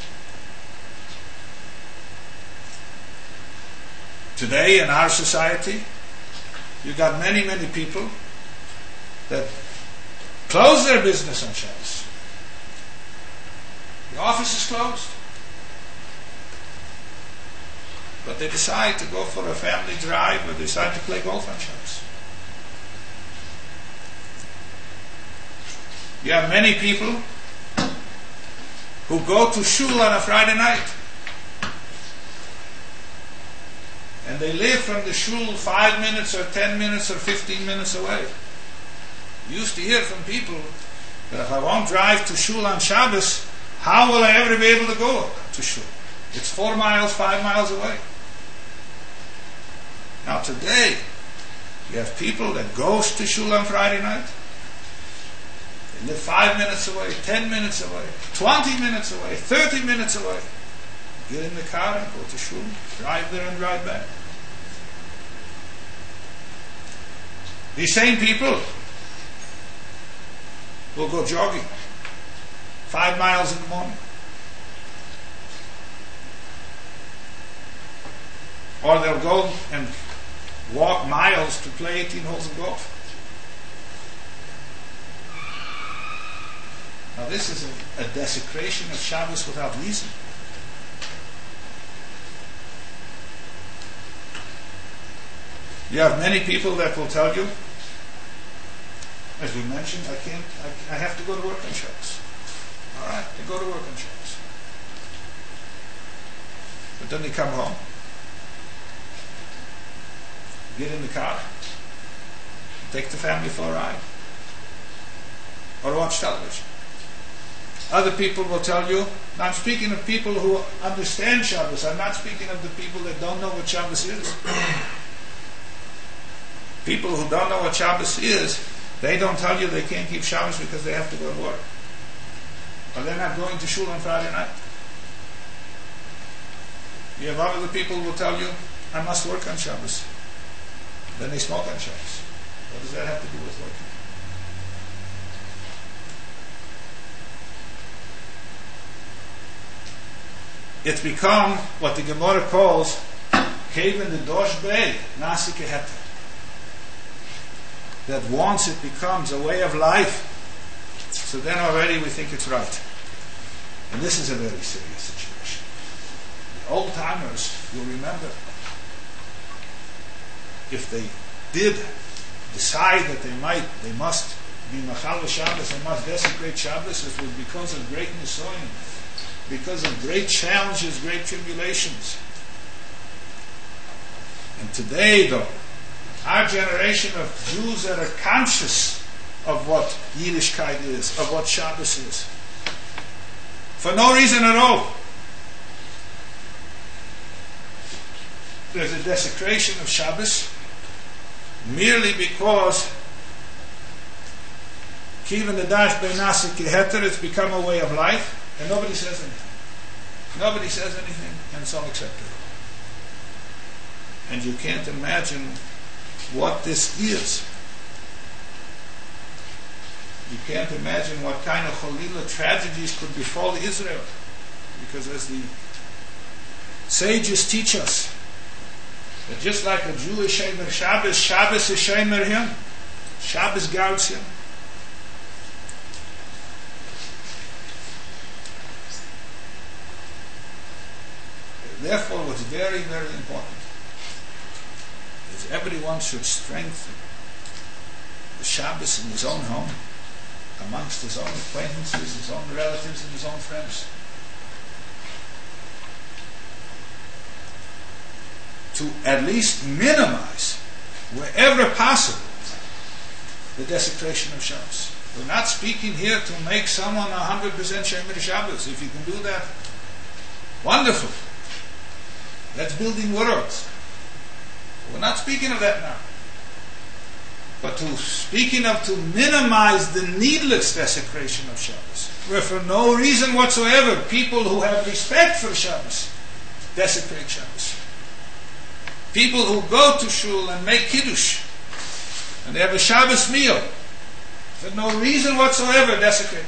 Today in our society, you got many, many people that close their business on Shabbos. The office is closed. But they decide to go for a family drive or decide to play golf on Shabbos. You have many people who go to shul on a Friday night. And they live from the shul five minutes or ten minutes or fifteen minutes away. You used to hear from people that if I won't drive to shul on Shabbos, how will I ever be able to go to shul? It's four miles, five miles away. Now today, you have people that goes to shul on Friday night. They live five minutes away, ten minutes away, twenty minutes away, thirty minutes away. Get in the car and go to shul, drive there and drive back. These same people will go jogging five miles in the morning. Or they'll go and walk miles to play eighteen holes of golf. Now this is a, a desecration of Shabbos without reason. You have many people that will tell you, as we mentioned, I can't, I, I have to go to work on Shabbos. All right, they go to work on Shabbos. But then they come home, get in the car, take the family for a ride, or watch television. Other people will tell you, now I'm speaking of people who understand Shabbos, I'm not speaking of the people that don't know what Shabbos is. People who don't know what Shabbos is, they don't tell you they can't keep Shabbos because they have to go to work. Or they're not going to shul on Friday night. You have other people who will tell you, I must work on Shabbos. Then they smoke on Shabbos. What does that have to do with working? It's become what the Gemara calls Kaven the Dosh Bey, Nasi Keheter. That once it becomes a way of life, so then already we think it's right. And this is a very serious situation. The old timers, you'll remember, if they did decide that they might, they must be Machal Shabbos, they must desecrate Shabbos, it was because of great Nisoyin, because of great challenges, great tribulations. And today, though, our generation of Jews that are conscious of what Yiddishkeit is, of what Shabbos is, for no reason at all, there's a desecration of Shabbos merely because Kivan the Dash Beinasi Keheter, it's become a way of life, and nobody says anything. Nobody says anything, and it's all acceptable. And you can't imagine what this is. You can't imagine what kind of Cholila tragedies could befall Israel. Because as the sages teach us, that just like a Jew is Shemer Shabbos, Shabbos is Shemer him. Shabbos guards him. Therefore, what's very, very important is everyone should strengthen the Shabbos in his own home, amongst his own acquaintances, his own relatives, and his own friends. To at least minimize, wherever possible, the desecration of Shabbos. We're not speaking here to make someone one hundred percent Shemer Shabbos. If you can do that, wonderful. That's building worlds. We're not speaking of that now. But to speaking of to minimize the needless desecration of Shabbos, where for no reason whatsoever people who have respect for Shabbos desecrate Shabbos. People who go to shul and make kiddush and they have a Shabbos meal, for no reason whatsoever desecrate.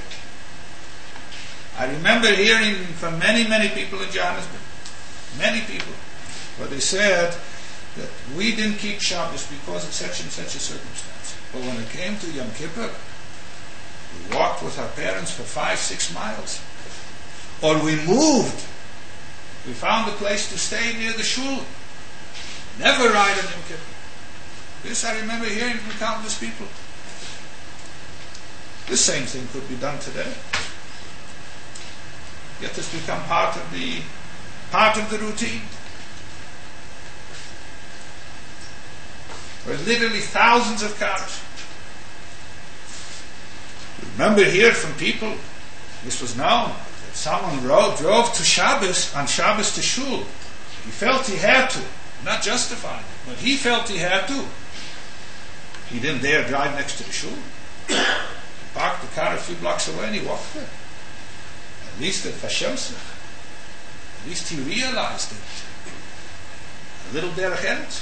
I remember hearing from many, many people in Johannesburg, many people, where they said that we didn't keep Shabbos because of such and such a circumstance. But when it came to Yom Kippur, we walked with our parents for five, six miles. Or we moved. We found a place to stay near the shul. Never ride on Yom Kippur. This I remember hearing from countless people. The same thing could be done today. Yet it's become part of the part of the routine. Where literally thousands of cars, Remember here from people, this was known, that someone rode, drove to Shabbos, on Shabbos to Shul. He felt he had to, not justified, but he felt he had to. He didn't dare drive next to the Shul. He parked the car a few blocks away and he walked there. At least at Fashemsach. At least he realized it. A little derech eretz.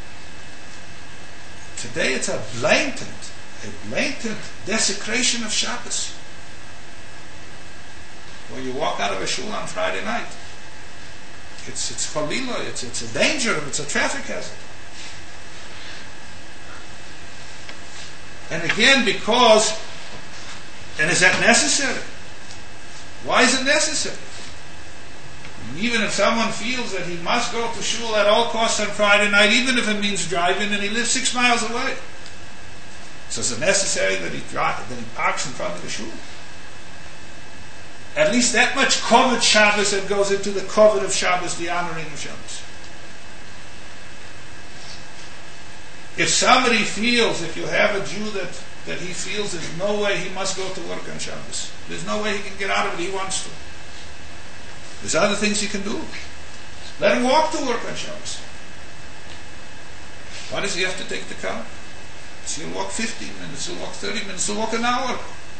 Today it's a blatant, a blatant desecration of Shabbos. When you walk out of a shul on Friday night, it's it's chalila, it's it's a danger, it's a traffic hazard. And again, because, and is that necessary? Why is it necessary? Even if someone feels that he must go to shul at all costs on Friday night, even if it means driving, and he lives six miles away, so is it necessary that he drive, that he parks in front of the shul? At least that much kovod Shabbos that goes into the kovod of Shabbos, the honoring of Shabbos. If somebody feels, if you have a Jew that, that he feels there's no way he must go to work on Shabbos, there's no way he can get out of it, he wants to. There's other things he can do. Let him walk to work on Shabbos. Why does he have to take the car? So he'll walk fifteen minutes, he'll walk thirty minutes, he'll walk an hour.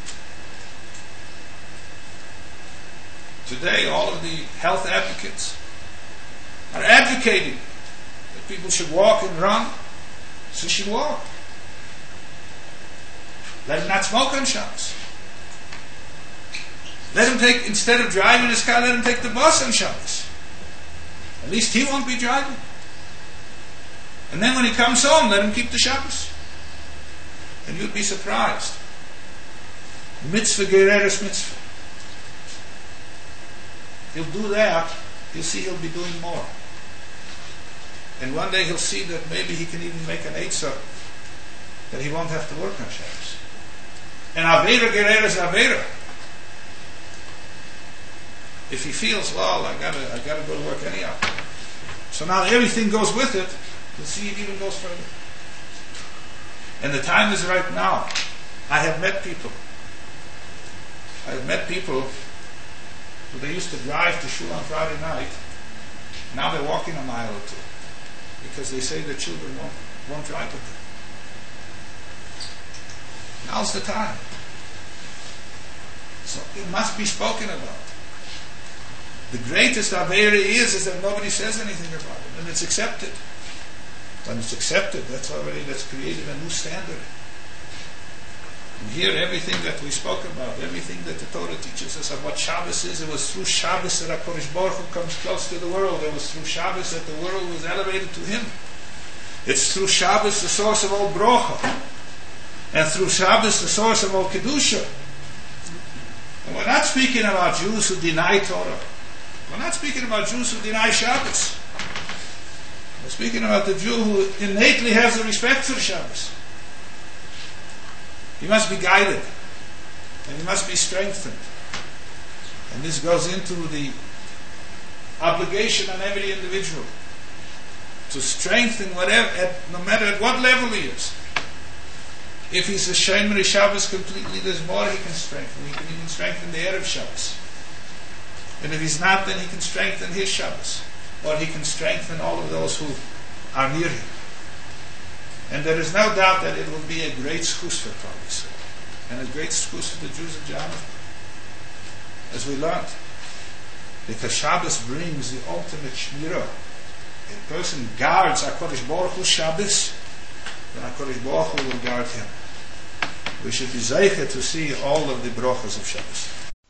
Today, all of the health advocates are advocating that people should walk and run, so should walk. Let him not smoke on Shabbos. Let him take, instead of driving his car, let him take the bus on Shabbos. At least he won't be driving. And then when he comes home, let him keep the Shabbos. And you'd be surprised. Mitzvah gereres mitzvah. He'll do that, you'll see he'll be doing more. And one day he'll see that maybe he can even make an eitzah that he won't have to work on Shabbos. And Aveira gereres Aveira. If he feels, well, I gotta, I gotta go to work anyhow. So now everything goes with it. You'll see it even goes further. And the time is right now. I have met people. I have met people who they used to drive to shul on Friday night. Now they're walking a mile or two because they say their children won't, won't drive with them. Now's the time. So it must be spoken about. The greatest Aveira is, is that nobody says anything about it, and it's accepted. When it's accepted, that's already, that's created a new standard. And here, everything that we spoke about, everything that the Torah teaches us of what Shabbos is, it was through Shabbos that HaKadosh Baruch Hu comes close to the world. It was through Shabbos that the world was elevated to Him. It's through Shabbos the source of all brocha, and through Shabbos the source of all kedusha. And we're not speaking about Jews who deny Torah. We're not speaking about Jews who deny Shabbos. We're speaking about the Jew who innately has a respect for Shabbos. He must be guided, and he must be strengthened. And this goes into the obligation on every individual to strengthen whatever, at, no matter at what level he is. If he's a Shemri Shabbos completely, there's more he can strengthen. He can even strengthen the Erev Shabbos. And if he's not, then he can strengthen his Shabbos. Or he can strengthen all of those who are near him. And there is no doubt that it will be a great schus for Klal Yisrael. And a great schus for the Jews of Johannesburg. As we learned. Because Shabbos brings the ultimate shmirah. A person guards HaKadosh Baruch Hu Shabbos, then HaKadosh Baruch Hu will guard him. We should be zeicher to see all of the brachas of Shabbos.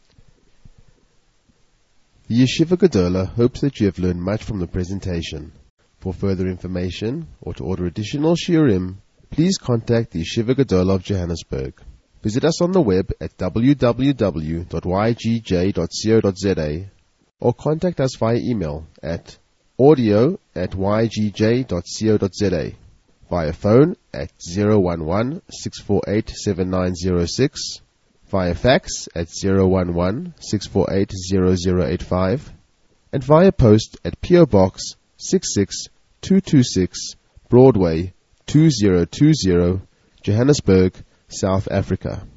The Yeshiva Gedola hopes that you have learned much from the presentation. For further information or to order additional shiurim, please contact the Yeshiva Gedola of Johannesburg. Visit us on the web at w w w dot y g j dot co dot z a or contact us via email at audio at y g j dot co dot z a, via phone at zero one one, six four eight, seven nine zero six, via fax at zero one one, six four eight, zero zero eight five, and via post at P O Box six six two two six, Broadway two zero two zero, Johannesburg, South Africa.